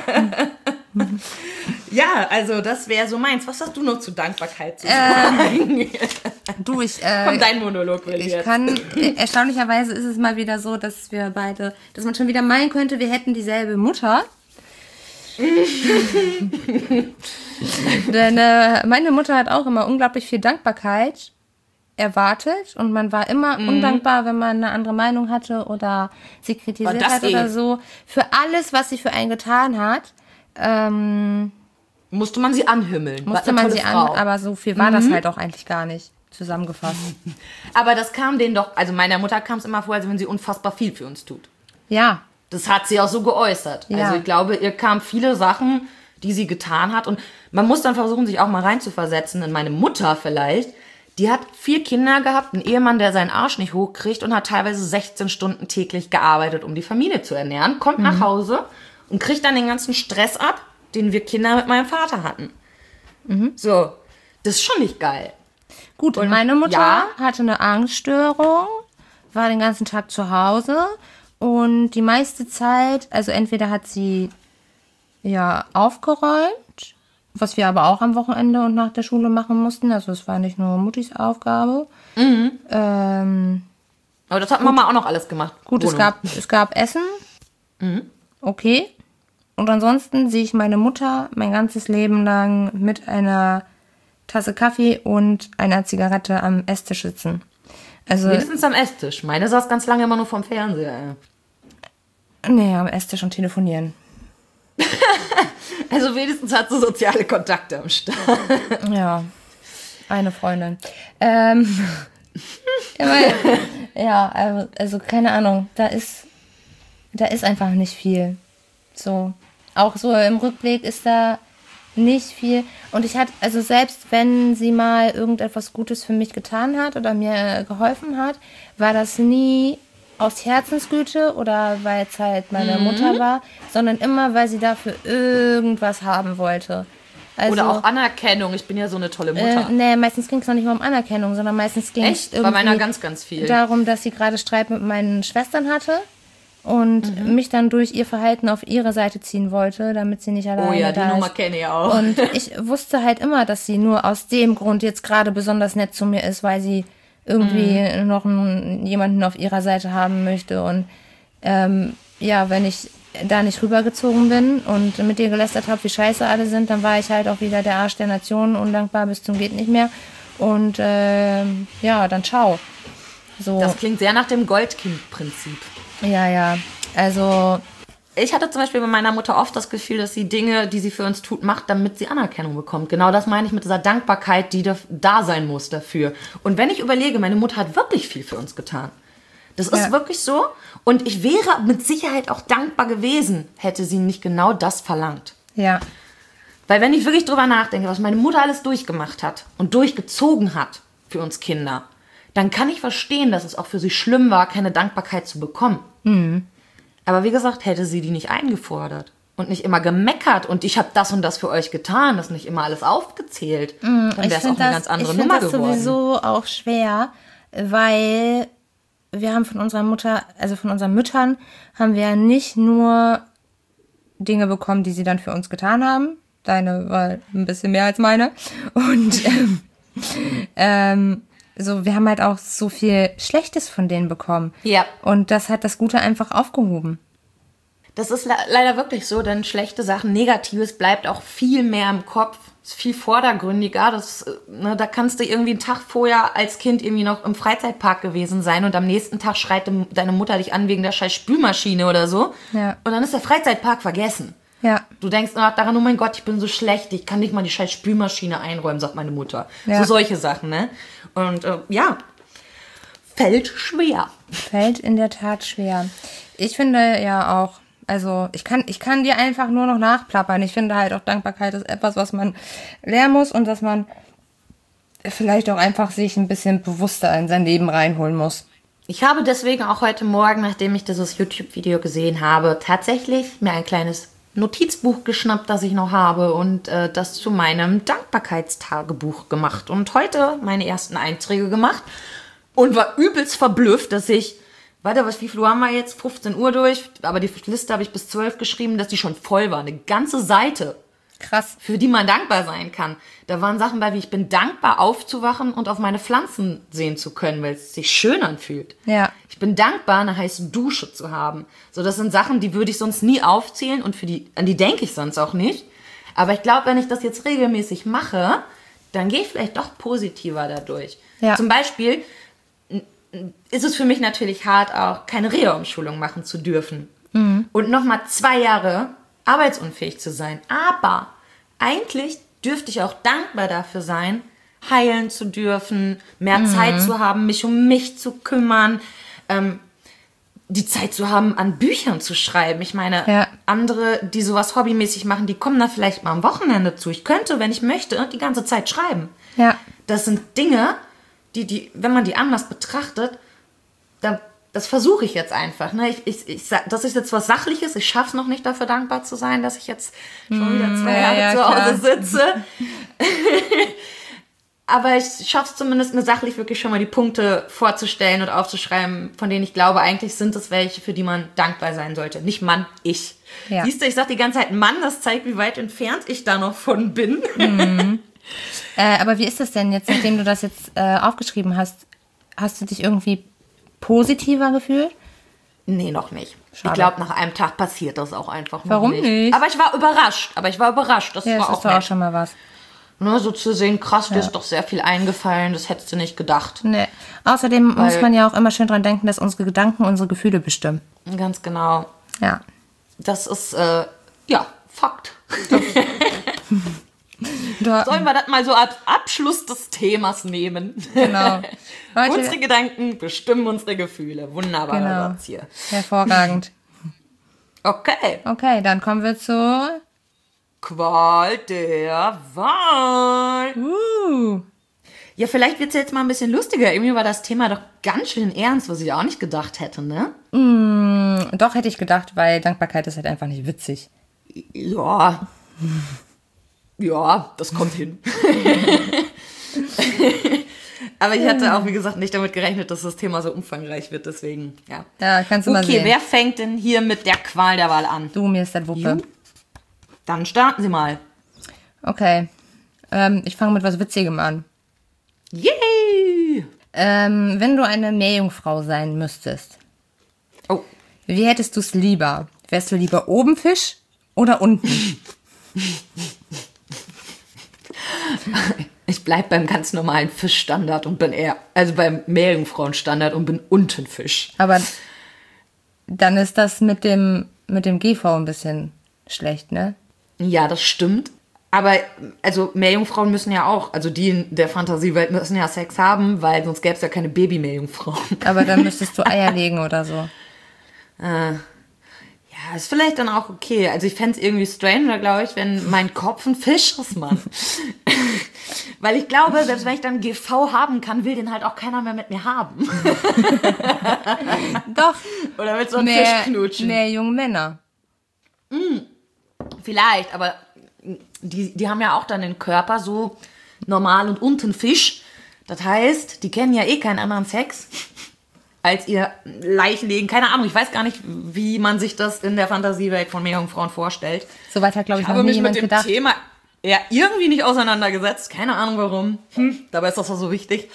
Ja, also das wäre so meins. Was hast du noch zu Dankbarkeit zu sagen? Äh, du, ich... Äh, Komm, dein Monolog will ich jetzt. kann, äh, erstaunlicherweise ist es mal wieder so, dass wir beide, dass man schon wieder meinen könnte, wir hätten dieselbe Mutter. Denn äh, meine Mutter hat auch immer unglaublich viel Dankbarkeit erwartet und man war immer mhm. undankbar, wenn man eine andere Meinung hatte oder sie kritisiert hat eh. oder so. Für alles, was sie für einen getan hat, ähm, musste man sie anhimmeln. Musste man sie an, aber so viel war mhm. das halt auch eigentlich gar nicht, zusammengefasst. Aber das kam denen doch, also meiner Mutter kam es immer vor, als wenn sie unfassbar viel für uns tut. Ja. Das hat sie auch so geäußert. Ja. Also ich glaube, ihr kamen viele Sachen, die sie getan hat und man muss dann versuchen, sich auch mal reinzuversetzen in meine Mutter vielleicht. Die hat vier Kinder gehabt, einen Ehemann, der seinen Arsch nicht hochkriegt und hat teilweise sechzehn Stunden täglich gearbeitet, um die Familie zu ernähren, kommt mhm. nach Hause und kriegt dann den ganzen Stress ab, den wir Kinder mit meinem Vater hatten. Mhm. So, das ist schon nicht geil. Gut, und meine Mutter ja, hatte eine Angststörung, war den ganzen Tag zu Hause und die meiste Zeit, also entweder hat sie ja aufgeräumt, was wir aber auch am Wochenende und nach der Schule machen mussten. Also es war nicht nur Muttis Aufgabe. Mhm. Ähm, aber das hat gut. Mama auch noch alles gemacht. Gut, es gab, es gab Essen. Mhm. Okay. Und ansonsten sehe ich meine Mutter mein ganzes Leben lang mit einer Tasse Kaffee und einer Zigarette am Esstisch sitzen. Also, wenigstens am Esstisch. Meine saß ganz lange immer nur vorm Fernseher. Nee, am Esstisch und telefonieren. Also wenigstens hat sie soziale Kontakte am Start. Ja, eine Freundin. Ähm, ja, also, also keine Ahnung, da ist, da ist einfach nicht viel. So, auch so im Rückblick ist da nicht viel. Und ich hatte, also selbst wenn sie mal irgendetwas Gutes für mich getan hat oder mir geholfen hat, war das nie aus Herzensgüte oder weil es halt meine mhm. Mutter war, sondern immer, weil sie dafür irgendwas haben wollte. Also, oder auch Anerkennung, ich bin ja so eine tolle Mutter. Äh, nee, meistens ging es noch nicht mal um Anerkennung, sondern meistens ging es irgendwie bei meiner ganz, ganz viel. darum, dass sie gerade Streit mit meinen Schwestern hatte und mhm. mich dann durch ihr Verhalten auf ihre Seite ziehen wollte, damit sie nicht alleine da ist. Oh ja, die Nummer kenne ich auch. Und ich wusste halt immer, dass sie nur aus dem Grund jetzt gerade besonders nett zu mir ist, weil sie irgendwie mhm. noch einen, jemanden auf ihrer Seite haben möchte. Und ähm, ja, wenn ich da nicht rübergezogen bin und mit dir gelästert habe, wie scheiße alle sind, dann war ich halt auch wieder der Arsch der Nation, undankbar bis zum geht nicht mehr. Und ähm, ja, dann ciao. So. Das klingt sehr nach dem Goldkind-Prinzip. Ja, ja. Also ich hatte zum Beispiel bei meiner Mutter oft das Gefühl, dass sie Dinge, die sie für uns tut, macht, damit sie Anerkennung bekommt. Genau das meine ich mit dieser Dankbarkeit, die da sein muss dafür. Und wenn ich überlege, meine Mutter hat wirklich viel für uns getan. Das ist ja. wirklich so. Und ich wäre mit Sicherheit auch dankbar gewesen, hätte sie nicht genau das verlangt. Ja. Weil wenn ich wirklich drüber nachdenke, was meine Mutter alles durchgemacht hat und durchgezogen hat für uns Kinder, dann kann ich verstehen, dass es auch für sie schlimm war, keine Dankbarkeit zu bekommen. Mhm. Aber wie gesagt, hätte sie die nicht eingefordert und nicht immer gemeckert und ich habe das und das für euch getan, das nicht immer alles aufgezählt, mm, dann wäre es auch eine das, ganz andere Nummer geworden. Ich finde das sowieso auch schwer, weil wir haben von unserer Mutter, also von unseren Müttern, haben wir nicht nur Dinge bekommen, die sie dann für uns getan haben. Deine war ein bisschen mehr als meine. Und ähm, ähm, so, wir haben halt auch so viel Schlechtes von denen bekommen. Ja. Und das hat das Gute einfach aufgehoben. Das ist le- leider wirklich so, denn schlechte Sachen, Negatives bleibt auch viel mehr im Kopf, ist viel vordergründiger. Das, ne, da kannst du irgendwie einen Tag vorher als Kind irgendwie noch im Freizeitpark gewesen sein und am nächsten Tag schreit deine Mutter dich an wegen der scheiß Spülmaschine oder so. Ja. Und dann ist der Freizeitpark vergessen. Ja. Du denkst daran, oh mein Gott, ich bin so schlecht, ich kann nicht mal die scheiß Spülmaschine einräumen, sagt meine Mutter. Ja. So solche Sachen, ne? Und äh, ja, fällt schwer. Fällt in der Tat schwer. Ich finde ja auch, also ich kann, ich kann dir einfach nur noch nachplappern. Ich finde halt auch Dankbarkeit ist etwas, was man lernen muss und dass man vielleicht auch einfach sich ein bisschen bewusster in sein Leben reinholen muss. Ich habe deswegen auch heute Morgen, nachdem ich dieses YouTube-Video gesehen habe, tatsächlich mir ein kleines Notizbuch geschnappt, das ich noch habe und äh, das zu meinem Dankbarkeitstagebuch gemacht und heute meine ersten Einträge gemacht und war übelst verblüfft, dass ich, warte, was, wie viel Uhr haben wir jetzt? fünfzehn Uhr durch, aber die Liste habe ich bis zwölf geschrieben, dass die schon voll war, eine ganze Seite. Krass. Für die man dankbar sein kann. Da waren Sachen bei, wie ich bin dankbar aufzuwachen und auf meine Pflanzen sehen zu können, weil es sich schön anfühlt. Ja. Ich bin dankbar, eine heiße Dusche zu haben. So, das sind Sachen, die würde ich sonst nie aufzählen und für die, an die denke ich sonst auch nicht. Aber ich glaube, wenn ich das jetzt regelmäßig mache, dann gehe ich vielleicht doch positiver dadurch. Ja. Zum Beispiel ist es für mich natürlich hart, auch keine Reha-Umschulung machen zu dürfen. Mhm. Und nochmal zwei Jahre arbeitsunfähig zu sein. Aber eigentlich dürfte ich auch dankbar dafür sein, heilen zu dürfen, mehr mhm. Zeit zu haben, mich um mich zu kümmern, ähm, die Zeit zu haben, an Büchern zu schreiben. Ich meine, ja. andere, die sowas hobbymäßig machen, die kommen da vielleicht mal am Wochenende zu. Ich könnte, wenn ich möchte, die ganze Zeit schreiben. Ja. Das sind Dinge, die, die, wenn man die anders betrachtet, dann das versuche ich jetzt einfach. Ne? Ich, ich, ich, das ist jetzt was Sachliches. Ich schaffe es noch nicht, dafür dankbar zu sein, dass ich jetzt schon wieder zwei Jahre ja, ja, zu Hause sitze. Aber ich schaffe es zumindest, mir sachlich wirklich schon mal die Punkte vorzustellen und aufzuschreiben, von denen ich glaube, eigentlich sind es welche, für die man dankbar sein sollte. Nicht Mann, ich. Ja. Siehst du, ich sage die ganze Zeit Mann, das zeigt, wie weit entfernt ich da noch von bin. Mhm. äh, aber wie ist das denn jetzt, nachdem du das jetzt äh, aufgeschrieben hast? Hast du dich irgendwie positiver gefühlt? Nee, noch nicht. Schade. Ich glaube, nach einem Tag passiert das auch einfach noch Warum nicht. nicht? Aber ich war überrascht. Aber ich war überrascht. Das ja, war das auch ist doch auch schon mal was. Ne, so zu sehen, krass, dir ja. ist doch sehr viel eingefallen. Das hättest du nicht gedacht. Nee. Außerdem Weil, muss man ja auch immer schön dran denken, dass unsere Gedanken unsere Gefühle bestimmen. Ganz genau. Ja. Das ist, äh, ja, Fakt. Sollen wir das mal so als Abschluss des Themas nehmen? Genau. Leute, unsere Gedanken bestimmen unsere Gefühle. Wunderbarer genau. Satz hier. Hervorragend. Okay. Okay, dann kommen wir zur Qual der Wahl. Uh. Ja, vielleicht wird es jetzt mal ein bisschen lustiger. Irgendwie war das Thema doch ganz schön ernst, was ich auch nicht gedacht hätte, ne? Mm, doch, hätte ich gedacht, weil Dankbarkeit ist halt einfach nicht witzig. Ja. Ja, das kommt hin. Aber ich hatte auch, wie gesagt, nicht damit gerechnet, dass das Thema so umfangreich wird, deswegen, ja. Ja, kannst du okay, mal sehen. Okay, wer fängt denn hier mit der Qual der Wahl an? Du, mir ist das Wuppe. Ju? Dann starten Sie mal. Okay, ähm, ich fange mit was Witzigem an. Yay! Ähm, wenn du eine Meerjungfrau sein müsstest, oh. wie hättest du es lieber? Wärst du lieber oben Fisch oder unten? Ich bleib beim ganz normalen Fischstandard und bin eher, also beim Meerjungfrauenstandard und bin unten Fisch. Aber dann ist das mit dem, mit dem G V ein bisschen schlecht, ne? Ja, das stimmt. Aber, also, Meerjungfrauen müssen ja auch, also die in der Fantasiewelt müssen ja Sex haben, weil sonst gäbe es ja keine Baby-Meerjungfrauen. Aber dann müsstest du Eier legen oder so. Äh, ja, ist vielleicht dann auch okay. Also, ich fände es irgendwie stranger, glaube ich, wenn mein Kopf ein Fisch ist, Mann. Weil ich glaube, selbst wenn ich dann G V haben kann, will den halt auch keiner mehr mit mir haben. Doch. Oder mit so einem mehr, Fisch knutschen. Mehr junge Männer. Mm, vielleicht, aber die, die haben ja auch dann den Körper so normal und unten Fisch. Das heißt, die kennen ja eh keinen anderen Sex als ihr Leichenlegen. Keine Ahnung, ich weiß gar nicht, wie man sich das in der Fantasiewelt von Meerjungfrauen vorstellt. Soweit hat, glaube ich, ich noch nie mich jemand mit dem gedacht. Thema ja irgendwie nicht auseinandergesetzt. Keine Ahnung warum. Hm, dabei ist das doch so wichtig.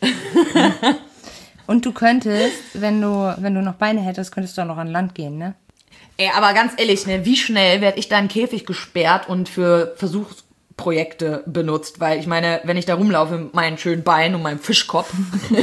Und du könntest, wenn du, wenn du noch Beine hättest, könntest du auch noch an Land gehen, ne? Ey, aber ganz ehrlich, ne, wie schnell werde ich da in den Käfig gesperrt und für Versuchsprojekte benutzt? Weil ich meine, wenn ich da rumlaufe mit meinen schönen Beinen und meinem Fischkopf,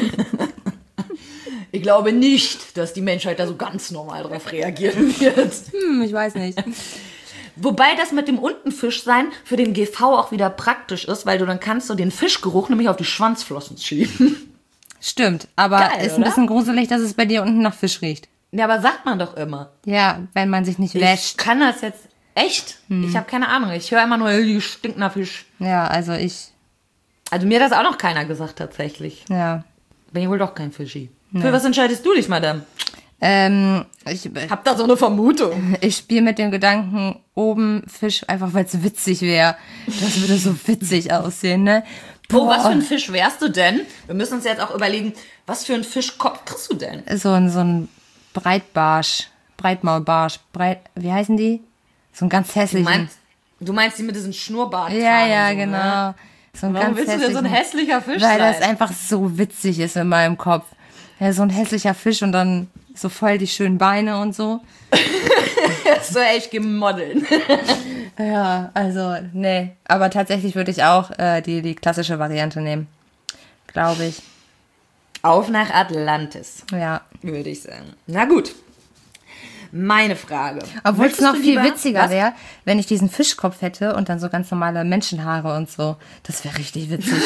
ich glaube nicht, dass die Menschheit da so ganz normal drauf reagieren wird. Hm, ich weiß nicht. Wobei das mit dem Untenfisch sein für den G V auch wieder praktisch ist, weil du dann kannst du den Fischgeruch nämlich auf die Schwanzflossen schieben. Stimmt, aber Geil, ist ein oder? bisschen gruselig, dass es bei dir unten nach Fisch riecht. Ja, aber sagt man doch immer. Ja, wenn man sich nicht Ich wäscht. kann das jetzt echt? Hm. Ich habe keine Ahnung. Ich höre immer nur, die stinkt nach Fisch. Ja, also ich. Also mir hat das auch noch keiner gesagt tatsächlich. Ja. Bin ich wohl doch kein Fischi. Nee. Für was entscheidest du dich, Madame? Ähm, ich, Hab da so eine Vermutung. ich spiele mit dem Gedanken, oben Fisch, einfach weil es witzig wäre. Das würde so witzig aussehen, ne? Oh, was für ein Fisch wärst du denn? Wir müssen uns jetzt auch überlegen, was für ein Fischkopf kriegst du denn? So ein, so ein Breitbarsch, Breitmaulbarsch, Breit, wie heißen die? So ein ganz hässlichen. Du meinst, Du meinst die mit diesem Schnurrbart? Ja, ja, so, genau. Ne? So ein Warum ganz willst du denn so ein hässlicher Fisch Weil sein? das einfach so witzig ist in meinem Kopf. Ja, so ein hässlicher Fisch und dann so voll die schönen Beine und so. So echt gemodeln. Ja, also, nee. Aber tatsächlich würde ich auch äh, die, die klassische Variante nehmen. Glaube ich. Auf nach Atlantis, Ja. würde ich sagen. Na gut. Meine Frage. Obwohl es Möchtest noch du viel lieber- witziger Was? wäre, wenn ich diesen Fischkopf hätte und dann so ganz normale Menschenhaare und so. Das wäre richtig witzig.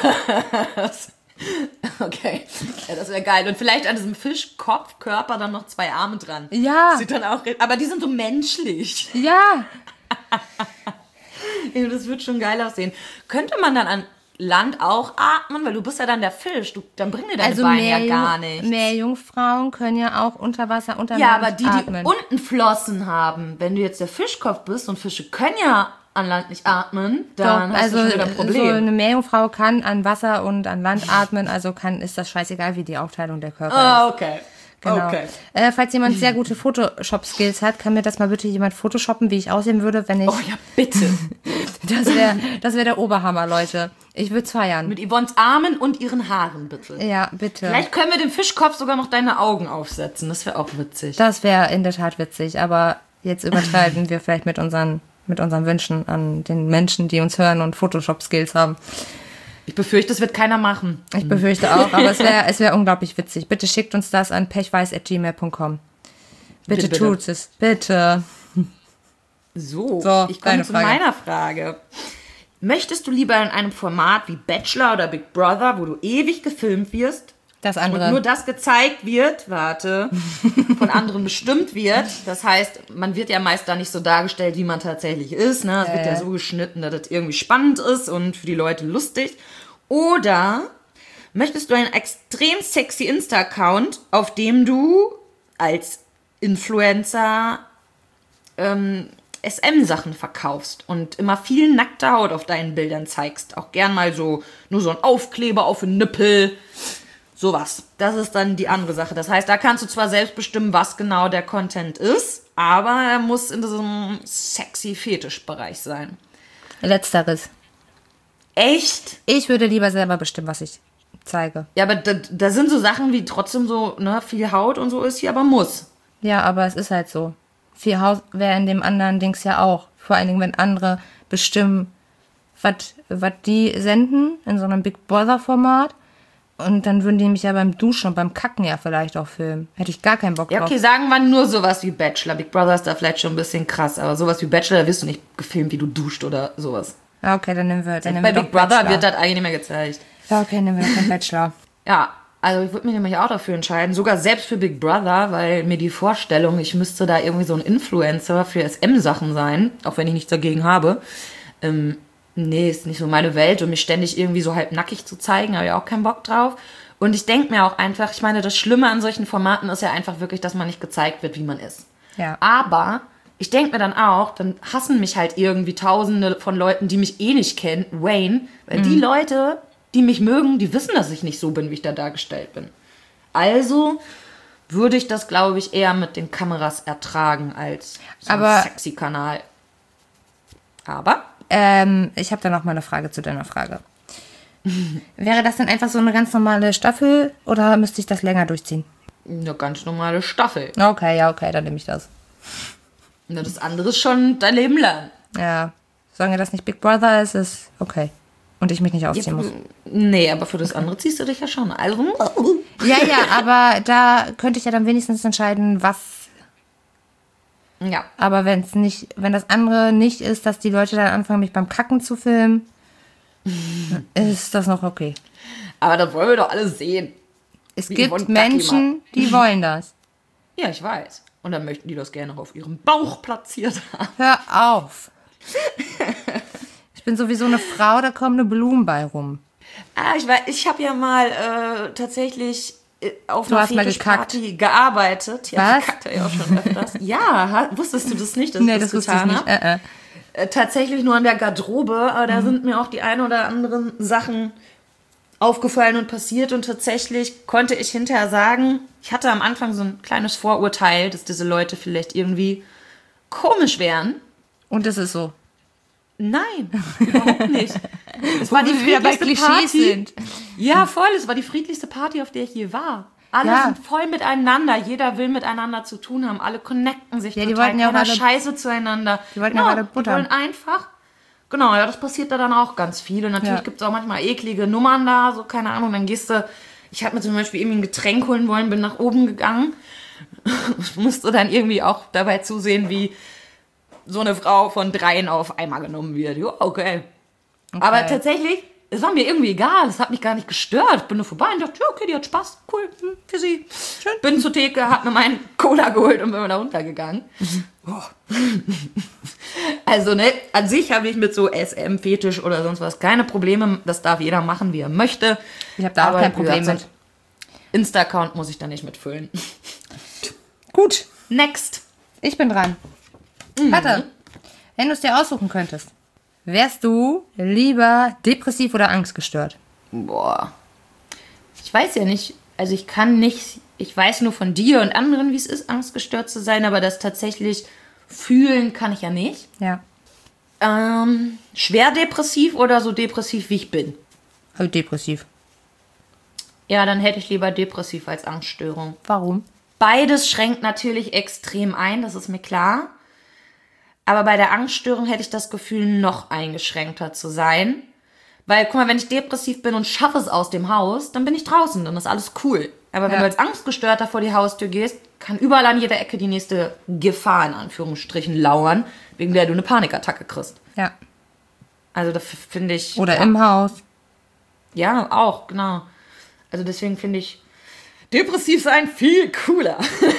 Okay, ja, das wäre geil. Und vielleicht an diesem Fischkopfkörper dann noch zwei Arme dran. Ja. Sieht dann auch, aber die sind so menschlich. Ja. Ja, das wird schon geil aussehen. Könnte man dann an Land auch atmen? Weil du bist ja dann der Fisch. Du, dann bringen dir deine Also Beine mehr, ja gar Jung- nicht. mehr Jungfrauen können ja auch unter Wasser, unter Ja, Land aber die, die atmen. unten Flossen haben, wenn du jetzt der Fischkopf bist und Fische können ja an Land nicht atmen, dann Doch, hast also du schon wieder ein so Problem. eine Meerjungfrau kann an Wasser und an Land atmen, also kann ist das scheißegal, wie die Aufteilung der Körper ist. Ah, okay. Genau. Okay. Äh, falls jemand sehr gute Photoshop-Skills hat, kann mir das mal bitte jemand photoshoppen, wie ich aussehen würde, wenn ich... Oh ja, bitte. Das wäre das wär der Oberhammer, Leute. Ich würde feiern. Mit Yvonnes Armen und ihren Haaren, bitte. Ja, bitte. Vielleicht können wir dem Fischkopf sogar noch deine Augen aufsetzen. Das wäre auch witzig. Das wäre in der Tat witzig, aber jetzt übertreiben wir vielleicht mit unseren, mit unseren Wünschen an den Menschen, die uns hören und Photoshop-Skills haben. Ich befürchte, das wird keiner machen. Ich befürchte auch, aber es wäre es wär unglaublich witzig. Bitte schickt uns das an pechweiß at gmail punkt com. Bitte, Bitte, bitte. tut es. Bitte. So, So, ich komme deine zu Frage. meiner Frage. Möchtest du lieber in einem Format wie Bachelor oder Big Brother, wo du ewig gefilmt wirst Das und andere. nur das gezeigt wird, warte, von anderen bestimmt wird? Das heißt, man wird ja meist da nicht so dargestellt, wie man tatsächlich ist. Ne? Es wird ja ja. so geschnitten, dass das irgendwie spannend ist und für die Leute lustig. Oder möchtest du einen extrem sexy Insta-Account, auf dem du als Influencer ähm, S M-Sachen verkaufst und immer viel nackte Haut auf deinen Bildern zeigst. Auch gern mal so, nur so ein Aufkleber auf den Nippel. Sowas. Das ist dann die andere Sache. Das heißt, da kannst du zwar selbst bestimmen, was genau der Content ist, aber er muss in diesem sexy Fetischbereich sein. Letzteres. Echt? Ich würde lieber selber bestimmen, was ich zeige. Ja, aber da, da sind so Sachen wie trotzdem so, ne, viel Haut und so ist hier, aber muss. Ja, aber es ist halt so. Viel Haus wäre in dem anderen Dings ja auch. Vor allen Dingen, wenn andere bestimmen, was die senden in so einem Big Brother-Format. Und dann würden die mich ja beim Duschen und beim Kacken ja vielleicht auch filmen. Hätte ich gar keinen Bock Ja, drauf. okay, sagen wir nur sowas wie Bachelor. Big Brother ist da vielleicht schon ein bisschen krass, aber sowas wie Bachelor, da wirst du nicht gefilmt, wie du duscht oder sowas. Ja, okay, dann nehmen wir, dann nehmen Bei wir Big doch Brother Bachelor. wird das eigentlich nicht mehr gezeigt. Ja, okay, nehmen wir doch den Bachelor. Ja, also ich würde mich nämlich auch dafür entscheiden, sogar selbst für Big Brother, weil mir die Vorstellung, ich müsste da irgendwie so ein Influencer für S M-Sachen sein, auch wenn ich nichts dagegen habe, ähm, nee, ist nicht so meine Welt und mich ständig irgendwie so halb nackig zu zeigen, habe ich auch keinen Bock drauf. Und ich denke mir auch einfach, ich meine, das Schlimme an solchen Formaten ist ja einfach wirklich, dass man nicht gezeigt wird, wie man ist. Ja. Aber ich denke mir dann auch, dann hassen mich halt irgendwie Tausende von Leuten, die mich eh nicht kennen, Wayne, weil die Leute, die mich mögen, die wissen, dass ich nicht so bin, wie ich da dargestellt bin. Also würde ich das, glaube ich, eher mit den Kameras ertragen als so Aber- ein sexy Kanal. Aber Ähm, ich habe da noch mal eine Frage zu deiner Frage. Wäre das dann einfach so eine ganz normale Staffel oder müsste ich das länger durchziehen? eine ganz normale Staffel. Okay, ja, okay, dann nehme ich das. Na, das andere ist schon dein Leben lang. Ja, solange das nicht Big Brother ist, ist okay. Und ich mich nicht ausziehen muss. Nee, aber für das andere ziehst du dich ja schon. Also, Ja, ja, aber da könnte ich ja dann wenigstens entscheiden, was. ja. Aber wenn es nicht, wenn das andere nicht ist, dass die Leute dann anfangen, mich beim Kacken zu filmen, ist das noch okay. Aber das wollen wir doch alle sehen. Es Wie gibt Yvonne Kacki Menschen, die wollen das. Ja, ich weiß. Und dann möchten die das gerne noch auf ihrem Bauch platziert haben. Hör auf. Ich bin sowieso eine Frau, da kommen eine Blumen bei rum. Ah, ich weiß, ich habe ja mal äh, tatsächlich äh, auf Du einer hast mal Fetischparty gearbeitet. Ja, Was? gekackt ja auch schon öfters. Ja, ha, wusstest du das nicht, dass Nee, ich das das wusste ich getan nicht. habe? Äh, äh. Äh, tatsächlich nur in der Garderobe, aber da sind mir auch die ein oder anderen Sachen aufgefallen und passiert und tatsächlich konnte ich hinterher sagen, ich hatte am Anfang so ein kleines Vorurteil, dass diese Leute vielleicht irgendwie komisch wären. Und es ist so. Nein, überhaupt nicht. Es war die wir wieder bei friedlichste Klischees Party. sind. Ja, voll. Es war die friedlichste Party, auf der ich je war. Alle Ja. sind voll miteinander. Jeder will miteinander zu tun haben. Alle connecten sich Ja, die total. wollten ja auch Keiner alle- scheiße zueinander. die wollten genau, ja auch alle die buttern. wollen einfach... Genau, ja, das passiert da dann auch ganz viel. Und natürlich Ja. gibt es auch manchmal eklige Nummern da, so keine Ahnung. Dann gehst du... Ich habe mir zum Beispiel irgendwie ein Getränk holen wollen, bin nach oben gegangen. Musste dann irgendwie auch dabei zusehen, wie so eine Frau von dreien auf einmal genommen wird. Ja, okay. Okay. Aber tatsächlich, es war mir irgendwie egal. Es hat mich gar nicht gestört. Ich bin nur vorbei und dachte, ja, okay, die hat Spaß. Cool, hm, für sie. Schön. Bin zur Theke, hab mir meinen Cola geholt und bin da runtergegangen. Oh. Also, ne, an sich habe ich mit so S M-Fetisch oder sonst was keine Probleme. Das darf jeder machen, wie er möchte. Ich habe da auch Aber kein wie gesagt, Problem so mit. ein Insta-Account muss ich da nicht mitfüllen. Gut, Next. ich bin dran. Warte, wenn du es dir aussuchen könntest, wärst du lieber depressiv oder angstgestört? Boah. Ich weiß ja nicht, also ich kann nicht, ich weiß nur von dir und anderen, wie es ist, angstgestört zu sein, aber das tatsächlich fühlen kann ich ja nicht. Ja, Ähm, schwer depressiv oder so depressiv, wie ich bin? also depressiv. Ja, dann hätte ich lieber depressiv als Angststörung. Warum? Beides schränkt natürlich extrem ein, das ist mir klar. Aber bei der Angststörung hätte ich das Gefühl, noch eingeschränkter zu sein. Weil, guck mal, wenn ich depressiv bin und schaffe es aus dem Haus, dann bin ich draußen, dann ist alles cool. Aber wenn Ja. du als Angstgestörter vor die Haustür gehst, kann überall an jeder Ecke die nächste Gefahr in Anführungsstrichen lauern, wegen der du eine Panikattacke kriegst. Ja. Also das f- finde ich... Oder ja, im Haus. Ja, auch, genau. Also deswegen finde ich depressiv sein viel cooler.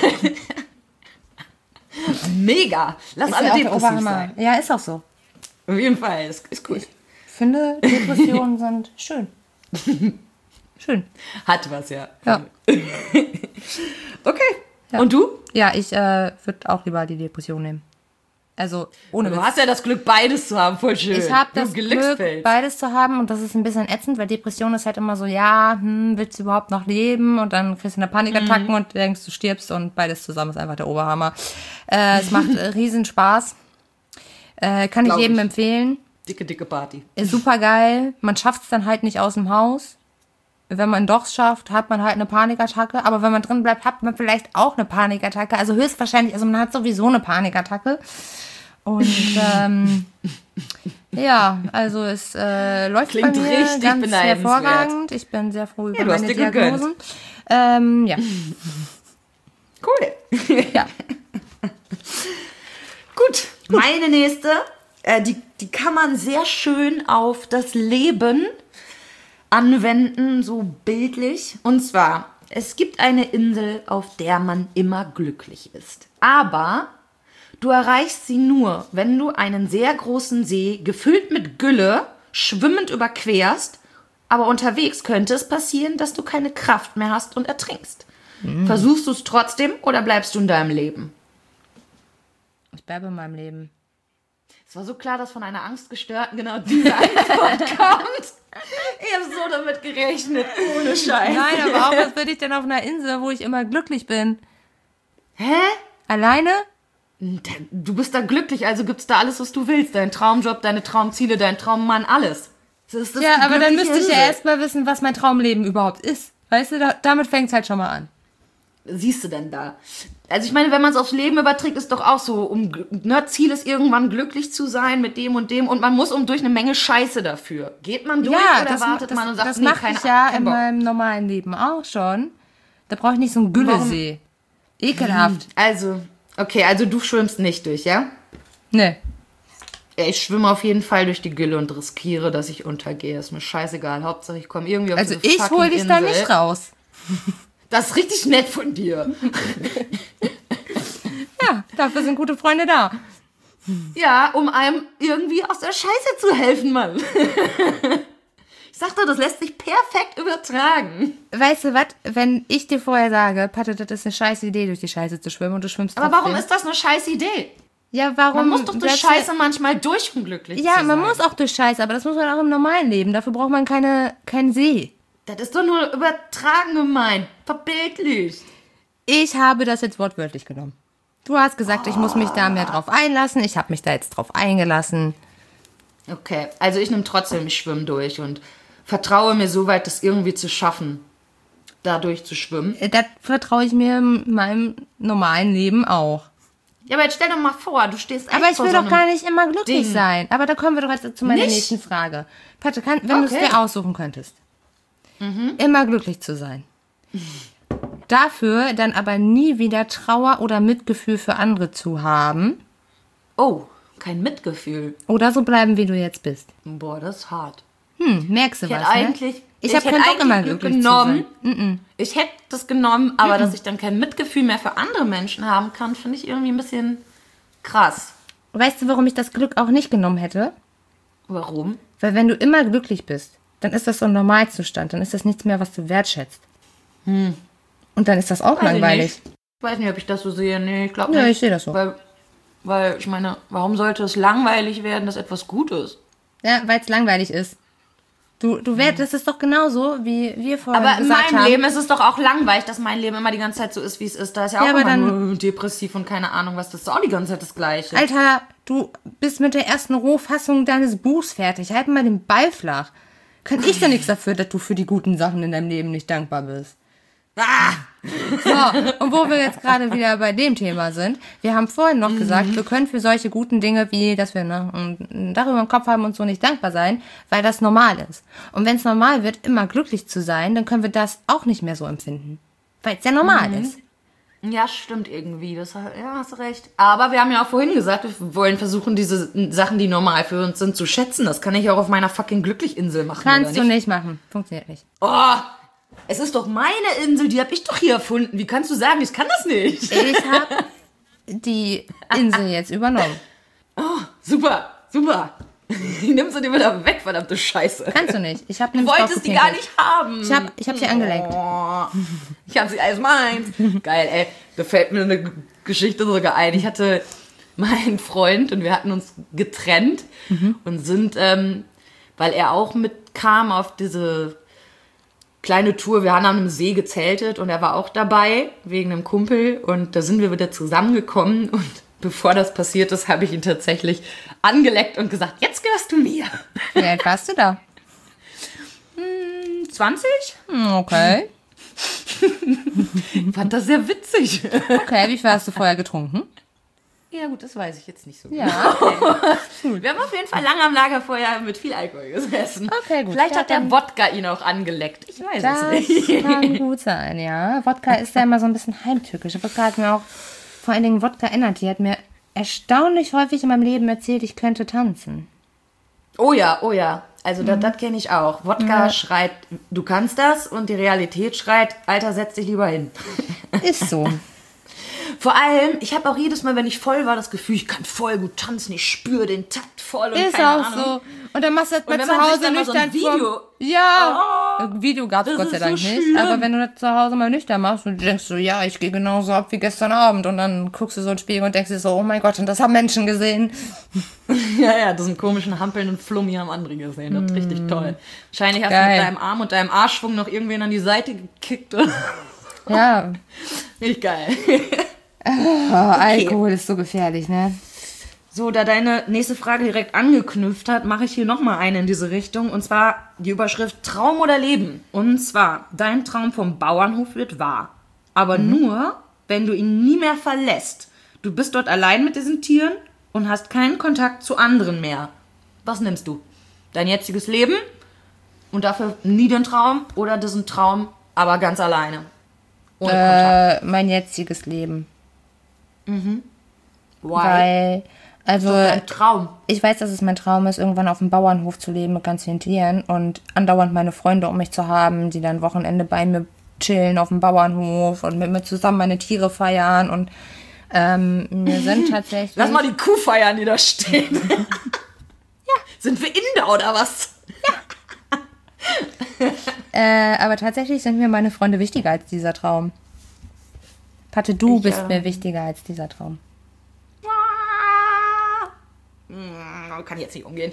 Mega. Lass Ist alle ja auch der depressiv Oberhammer. sein. Ja, ist auch so. Auf jeden Fall, ist, ist cool. Ich finde, Depressionen sind schön. Schön. Hat was, ja. Ja. Okay. Ja. Und du? Ja, ich äh, würde auch lieber die Depression nehmen. Also, ohne Du Witz. hast ja das Glück, beides zu haben. Voll schön. Ich habe Du das Glück, Glücksfeld. beides zu haben und das ist ein bisschen ätzend, weil Depression ist halt immer so, ja, hm, willst du überhaupt noch leben? Und dann kriegst du eine Panikattacken Mhm. und denkst, du stirbst und beides zusammen ist einfach der Oberhammer. Äh, es macht äh, riesen Spaß. Äh, kann ich Glaub jedem ich. empfehlen. Dicke, dicke Party. Ist super geil. Man schafft es dann halt nicht aus dem Haus. Wenn man doch schafft, hat man halt eine Panikattacke. Aber wenn man drin bleibt, hat man vielleicht auch eine Panikattacke. Also höchstwahrscheinlich, also man hat sowieso eine Panikattacke. Und ähm, ja, also es äh, läuft Klingt bei mir richtig ganz beneidenswert. hervorragend. Ich bin sehr froh über du hast meine dir gegönnt. Diagnosen. Ähm, ja. Cool. ja. Gut. Meine nächste, äh, die, die kann man sehr schön auf das Leben anwenden, so bildlich. Und zwar, es gibt eine Insel, auf der man immer glücklich ist. Aber du erreichst sie nur, wenn du einen sehr großen See, gefüllt mit Gülle, schwimmend überquerst. Aber unterwegs könnte es passieren, dass du keine Kraft mehr hast und ertrinkst. Versuchst du es trotzdem oder bleibst du in deinem Leben? Ich bleibe in meinem Leben. Es war so klar, dass von einer Angstgestörten genau diese Antwort kommt. Ich habe so damit gerechnet, ohne Scheiß. Nein, aber auch, was würde ich denn auf einer Insel, wo ich immer glücklich bin? Hä? Alleine? Du bist da glücklich, also gibt's da alles, was du willst. Dein Traumjob, deine Traumziele, dein Traummann, alles. Das ist das Ja, die aber dann glückliche müsste ich ja Insel. erstmal wissen, was mein Traumleben überhaupt ist. Weißt du, da, damit fängt es halt schon mal an. Siehst du denn da? Also ich meine, wenn man es aufs Leben überträgt, ist doch auch so, um, ne, Ziel ist irgendwann glücklich zu sein mit dem und dem und man muss um durch eine Menge Scheiße dafür. Geht man durch Ja, oder das, wartet das, man und sagt, das nee, mache keine ich ja kein in Bock. meinem normalen Leben auch schon. Da brauche ich nicht so einen Güllesee. Ekelhaft. Also, okay, also du schwimmst nicht durch, ja? Nee. Ja, ich schwimme auf jeden Fall durch die Gülle und riskiere, dass ich untergehe. Ist mir scheißegal. Hauptsache, ich komme irgendwie auf Also diese ich fucking hol dich da Insel. nicht raus. Das ist richtig nett von dir. Ja, dafür sind gute Freunde da. Ja, um einem irgendwie aus der Scheiße zu helfen, Mann. Ich sag doch, das lässt sich perfekt übertragen. Weißt du was, wenn ich dir vorher sage, Patte, das ist eine scheiß Idee, durch die Scheiße zu schwimmen und du schwimmst Aber trotzdem. warum ist das eine scheiß Idee? Ja, warum? Man muss doch durch das- Scheiße manchmal durch, um glücklich Ja, zu sein. man muss auch durch Scheiße, aber das muss man auch im normalen Leben. Dafür braucht man keine, keinen See. Das ist doch nur übertragen gemeint. Verbildlich. Ich habe das jetzt wortwörtlich genommen. Du hast gesagt, ich muss mich da mehr drauf einlassen. Ich habe mich da jetzt drauf eingelassen. Okay, also ich nehme trotzdem, ich schwimme durch und vertraue mir so weit, das irgendwie zu schaffen, dadurch zu schwimmen. Das vertraue ich mir in meinem normalen Leben auch. Ja, aber jetzt stell doch mal vor, du stehst Aber ich vor will so doch gar nicht immer glücklich Ding. sein. Aber da kommen wir doch jetzt zu meiner Nicht? nächsten Frage. Patrick, kann, wenn Okay. du es dir aussuchen könntest, mhm. immer glücklich zu sein. Dafür dann aber nie wieder Trauer oder Mitgefühl für andere zu haben. Oh, kein Mitgefühl. Oder so bleiben, wie du jetzt bist. Boah, das ist hart. Hm, merkst du Ich was, hätte ne? eigentlich... Ich habe hätte keinen Bock, eigentlich immer Glück glücklich genommen. zu sein. Mm-mm. Ich hätte das genommen, aber dass ich dann kein Mitgefühl mehr für andere Menschen haben kann, finde ich irgendwie ein bisschen krass. Weißt du, warum ich das Glück auch nicht genommen hätte? Warum? Weil wenn du immer glücklich bist, dann ist das so ein Normalzustand. Dann ist das nichts mehr, was du wertschätzt. Hm. Und dann ist das auch Weiß ich langweilig. nicht. Ich weiß nicht, ob ich das so sehe. Nee, ich glaube Ja, nicht. ich sehe das so. Weil, weil, ich meine, warum sollte es langweilig werden, dass etwas gut ist? Ja, weil es langweilig ist. Du, du wert, das ist doch genauso, wie wir vorhin Aber in gesagt meinem haben. Leben ist es doch auch langweilig, dass mein Leben immer die ganze Zeit so ist, wie es ist. Da ist ja auch Ja, aber immer dann- nur depressiv und keine Ahnung was. Das ist auch die ganze Zeit das Gleiche. Alter, du bist mit der ersten Rohfassung deines Buchs fertig. Halt mal den Ball flach. Kann ich da nichts dafür, dass du für die guten Sachen in deinem Leben nicht dankbar bist? Ah! So, und wo wir jetzt gerade wieder bei dem Thema sind, wir haben vorhin noch gesagt, wir können für solche guten Dinge, wie dass wir ne, ein Dach über dem Kopf haben und so nicht dankbar sein, weil das normal ist. Und wenn es normal wird, immer glücklich zu sein, dann können wir das auch nicht mehr so empfinden. Weil es ja normal ist. Ja, stimmt irgendwie. Das, ja, hast du recht. Aber wir haben ja auch vorhin gesagt, wir wollen versuchen, diese Sachen, die normal für uns sind, zu schätzen. Das kann ich auch auf meiner fucking Glücklichinsel machen. Kannst oder du nicht machen. Funktioniert nicht. Oh, es ist doch meine Insel, die habe ich doch hier erfunden. Wie kannst du sagen, ich kann das nicht? Ich habe die Insel jetzt übernommen. Oh, super, super. Nimm sie dir wieder weg, verdammte Scheiße. Kannst du nicht. Ich habe Du wolltest die gar nicht haben. Ich habe ich hab sie angelenkt. Oh, ich habe sie als meins. Geil, ey. Da fällt mir eine Geschichte sogar ein. Ich hatte meinen Freund und wir hatten uns getrennt mhm. und sind, ähm, weil er auch mitkam auf diese kleine Tour. Wir haben an einem See gezeltet und er war auch dabei, wegen einem Kumpel. Und da sind wir wieder zusammengekommen und bevor das passiert ist, habe ich ihn tatsächlich angeleckt und gesagt, jetzt gehörst du mir. Wie alt warst du da? zwanzig? Hm, okay. Ich fand das sehr witzig. Okay, wie viel hast du vorher getrunken? Ja gut, das weiß ich jetzt nicht so. Ja, okay. Wir haben auf jeden Fall lange am Lagerfeuer mit viel Alkohol gesessen. Okay, gut. Vielleicht Ja, hat der dann- Wodka ihn auch angeleckt. Ich weiß Das es nicht. kann gut sein, ja. Wodka ist ja immer so ein bisschen heimtückisch. Wodka hat mir auch, vor allen Dingen Wodka Energy, hat mir erstaunlich häufig in meinem Leben erzählt, ich könnte tanzen. Oh ja, oh ja. Also das, das kenne ich auch. Wodka Ja. schreit, du kannst das und die Realität schreit, Alter, setz dich lieber hin. Ist so. Vor allem, ich habe auch jedes Mal, wenn ich voll war, das Gefühl, ich kann voll gut tanzen, ich spüre den Takt voll und Ist keine auch Ahnung. so. Und dann machst du das Und mal wenn zu man sich Hause dann mal so ein nüchtern Video- vom... Ja, ein Video gab es das Gott sei ist so Dank nicht. schlimm. Aber wenn du das zu Hause mal nüchtern machst und du denkst so, ja, ich gehe genauso ab wie gestern Abend. Und dann guckst du so ins Spiegel und denkst dir so, oh mein Gott, und das haben Menschen gesehen. Ja, ja, diesen komischen hampelnden Flummi haben andere gesehen. Das ist richtig toll. Wahrscheinlich hast du Geil. mit deinem Arm und deinem Arschschwung noch irgendwen an die Seite gekickt. Oder? Ja, Richtig geil. oh, Alkohol ist so gefährlich, ne? So, da deine nächste Frage direkt angeknüpft hat, mache ich hier nochmal eine in diese Richtung. Und zwar die Überschrift Traum oder Leben. Und zwar, dein Traum vom Bauernhof wird wahr. Aber nur, wenn du ihn nie mehr verlässt. Du bist dort allein mit diesen Tieren und hast keinen Kontakt zu anderen mehr. Was nimmst du? Dein jetziges Leben und dafür nie den Traum oder diesen Traum, aber ganz alleine? Ohne Kontakt. Äh, mein jetziges Leben. Why? Weil, also, Dein Traum. ich weiß, dass es mein Traum ist, irgendwann auf dem Bauernhof zu leben mit ganz vielen Tieren und andauernd meine Freunde um mich zu haben, die dann Wochenende bei mir chillen auf dem Bauernhof und mit mir zusammen meine Tiere feiern und ähm, wir sind tatsächlich... Lass mal die Kuh feiern, die da steht. Ja. Sind wir Inder oder was? Äh, aber tatsächlich sind mir meine Freunde wichtiger als dieser Traum. Patte, du Ich, bist ähm, mir wichtiger als dieser Traum. Hm, kann ich jetzt nicht umgehen.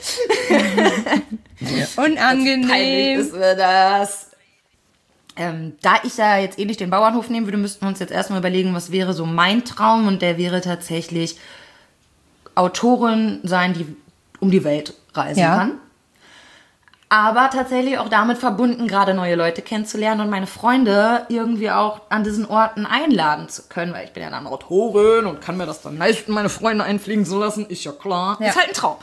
Unangenehm. Peinlich ist mir das. Ähm, da ich ja jetzt eh nicht den Bauernhof nehmen würde, müssten wir uns jetzt erstmal überlegen, was wäre so mein Traum. Und der wäre tatsächlich Autorin sein, die um die Welt reisen Ja. kann. Aber tatsächlich auch damit verbunden, gerade neue Leute kennenzulernen und meine Freunde irgendwie auch an diesen Orten einladen zu können, weil ich bin ja dann Autorin und kann mir das dann leisten, meine Freunde einfliegen zu lassen, ist ja klar. Ja. Ist halt ein Traum.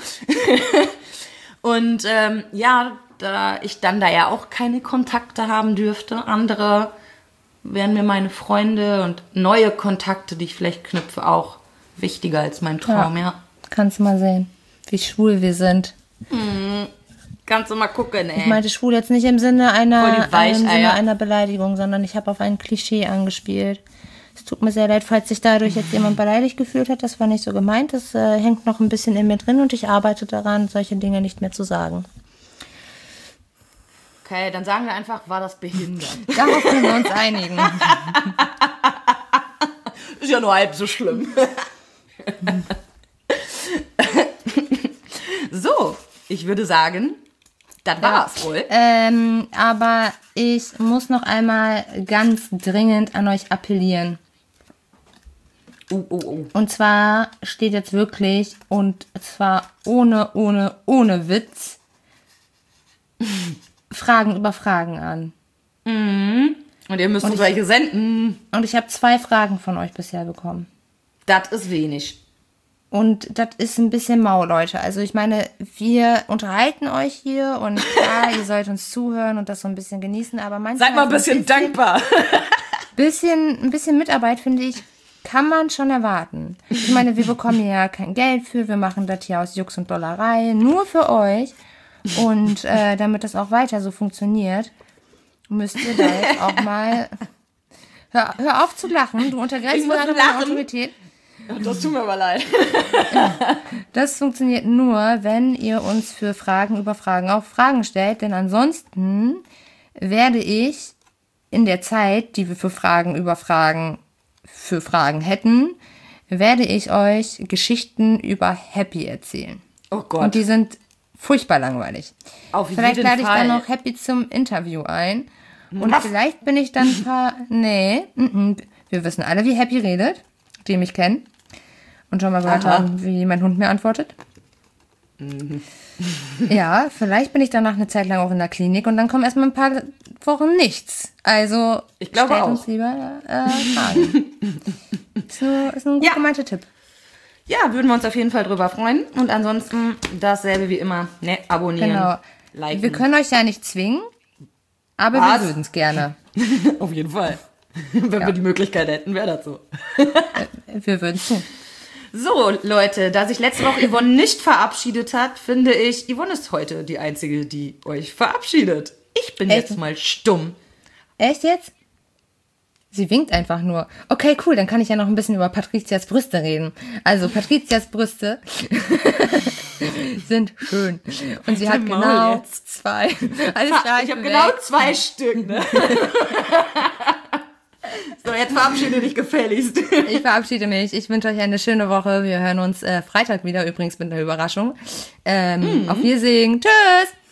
Und ähm, ja, da ich dann da ja auch keine Kontakte haben dürfte, andere wären mir meine Freunde und neue Kontakte, die ich vielleicht knüpfe, auch wichtiger als mein Traum, ja. Kannst du mal sehen, wie schwul wir sind. Kannst du mal gucken, ey. Ich meinte schwul jetzt nicht im Sinne Voll einer, die Weicheier. im Sinne einer Beleidigung, sondern ich habe auf ein Klischee angespielt. Es tut mir sehr leid, falls sich dadurch jetzt jemand beleidigt gefühlt hat. Das war nicht so gemeint. Das äh, hängt noch ein bisschen in mir drin und ich arbeite daran, solche Dinge nicht mehr zu sagen. Okay, dann sagen wir einfach, war das behindert. Darauf können wir uns einigen. Ist ja nur halb so schlimm. So, ich würde sagen, das war's wohl. Ähm, aber ich muss noch einmal ganz dringend an euch appellieren. Oh, oh, oh. Und zwar steht jetzt wirklich, und zwar ohne, ohne, ohne Witz, Fragen über Fragen an. Und ihr müsst uns welche senden. Und ich habe zwei Fragen von euch bisher bekommen. Das ist wenig. Und das ist ein bisschen mau, Leute. Also ich meine, wir unterhalten euch hier und klar, ihr sollt uns zuhören und das so ein bisschen genießen, aber manchmal... Seid mal ein bisschen dankbar. Bisschen, ein bisschen Mitarbeit, finde ich, kann man schon erwarten. Ich meine, wir bekommen ja kein Geld für, wir machen das hier aus Jux und Dollerei, nur für euch. Und äh, damit das auch weiter so funktioniert, müsst ihr da jetzt auch mal... Hör, hör auf zu lachen, du untergräbst Ich muss gerade meine lachen. Autorität. Das tut mir aber leid. Das funktioniert nur, wenn ihr uns für Fragen über Fragen auch Fragen stellt, denn ansonsten werde ich in der Zeit, die wir für Fragen über Fragen für Fragen hätten, werde ich euch Geschichten über Happy erzählen. Oh Gott. Und die sind furchtbar langweilig. Auf Vielleicht jeden lade ich Fall. dann noch Happy zum Interview ein. Und vielleicht bin ich dann ein paar... Nee, mm-mm. Wir wissen alle, wie Happy redet, die mich kennen. Und schon mal gehört Aha. haben, wie mein Hund mir antwortet. Ja, vielleicht bin ich danach eine Zeit lang auch in der Klinik und dann kommen erstmal ein paar Wochen nichts. Also Ich glaube stellt auch. uns lieber äh, Fragen. ist, nur, ist nur ein gut Ja. gemeinter Tipp. Ja, würden wir uns auf jeden Fall drüber freuen. Und ansonsten dasselbe wie immer. Ne, abonnieren, Genau. liken. Wir können euch ja nicht zwingen, aber Was? wir würden es gerne. Auf jeden Fall. Wenn Ja. wir die Möglichkeit hätten, wäre das so. Wir würden es tun. So, Leute, da sich letzte Woche Yvonne nicht verabschiedet hat, finde ich, Yvonne ist heute die Einzige, die euch verabschiedet. Ich bin Echt? jetzt mal stumm. Echt jetzt? Sie winkt einfach nur. Okay, cool, dann kann ich ja noch ein bisschen über Patrizias Brüste reden. Also, Patrizias Brüste sind schön. Und sie hat Maul genau jetzt. zwei. Alles klar, Ich habe bin genau weg. zwei Stück, ne? So, jetzt verabschiede dich gefälligst. Ich verabschiede mich. Ich wünsche euch eine schöne Woche. Wir hören uns äh, Freitag wieder, übrigens mit einer Überraschung. Ähm, Auf Wiedersehen. Tschüss!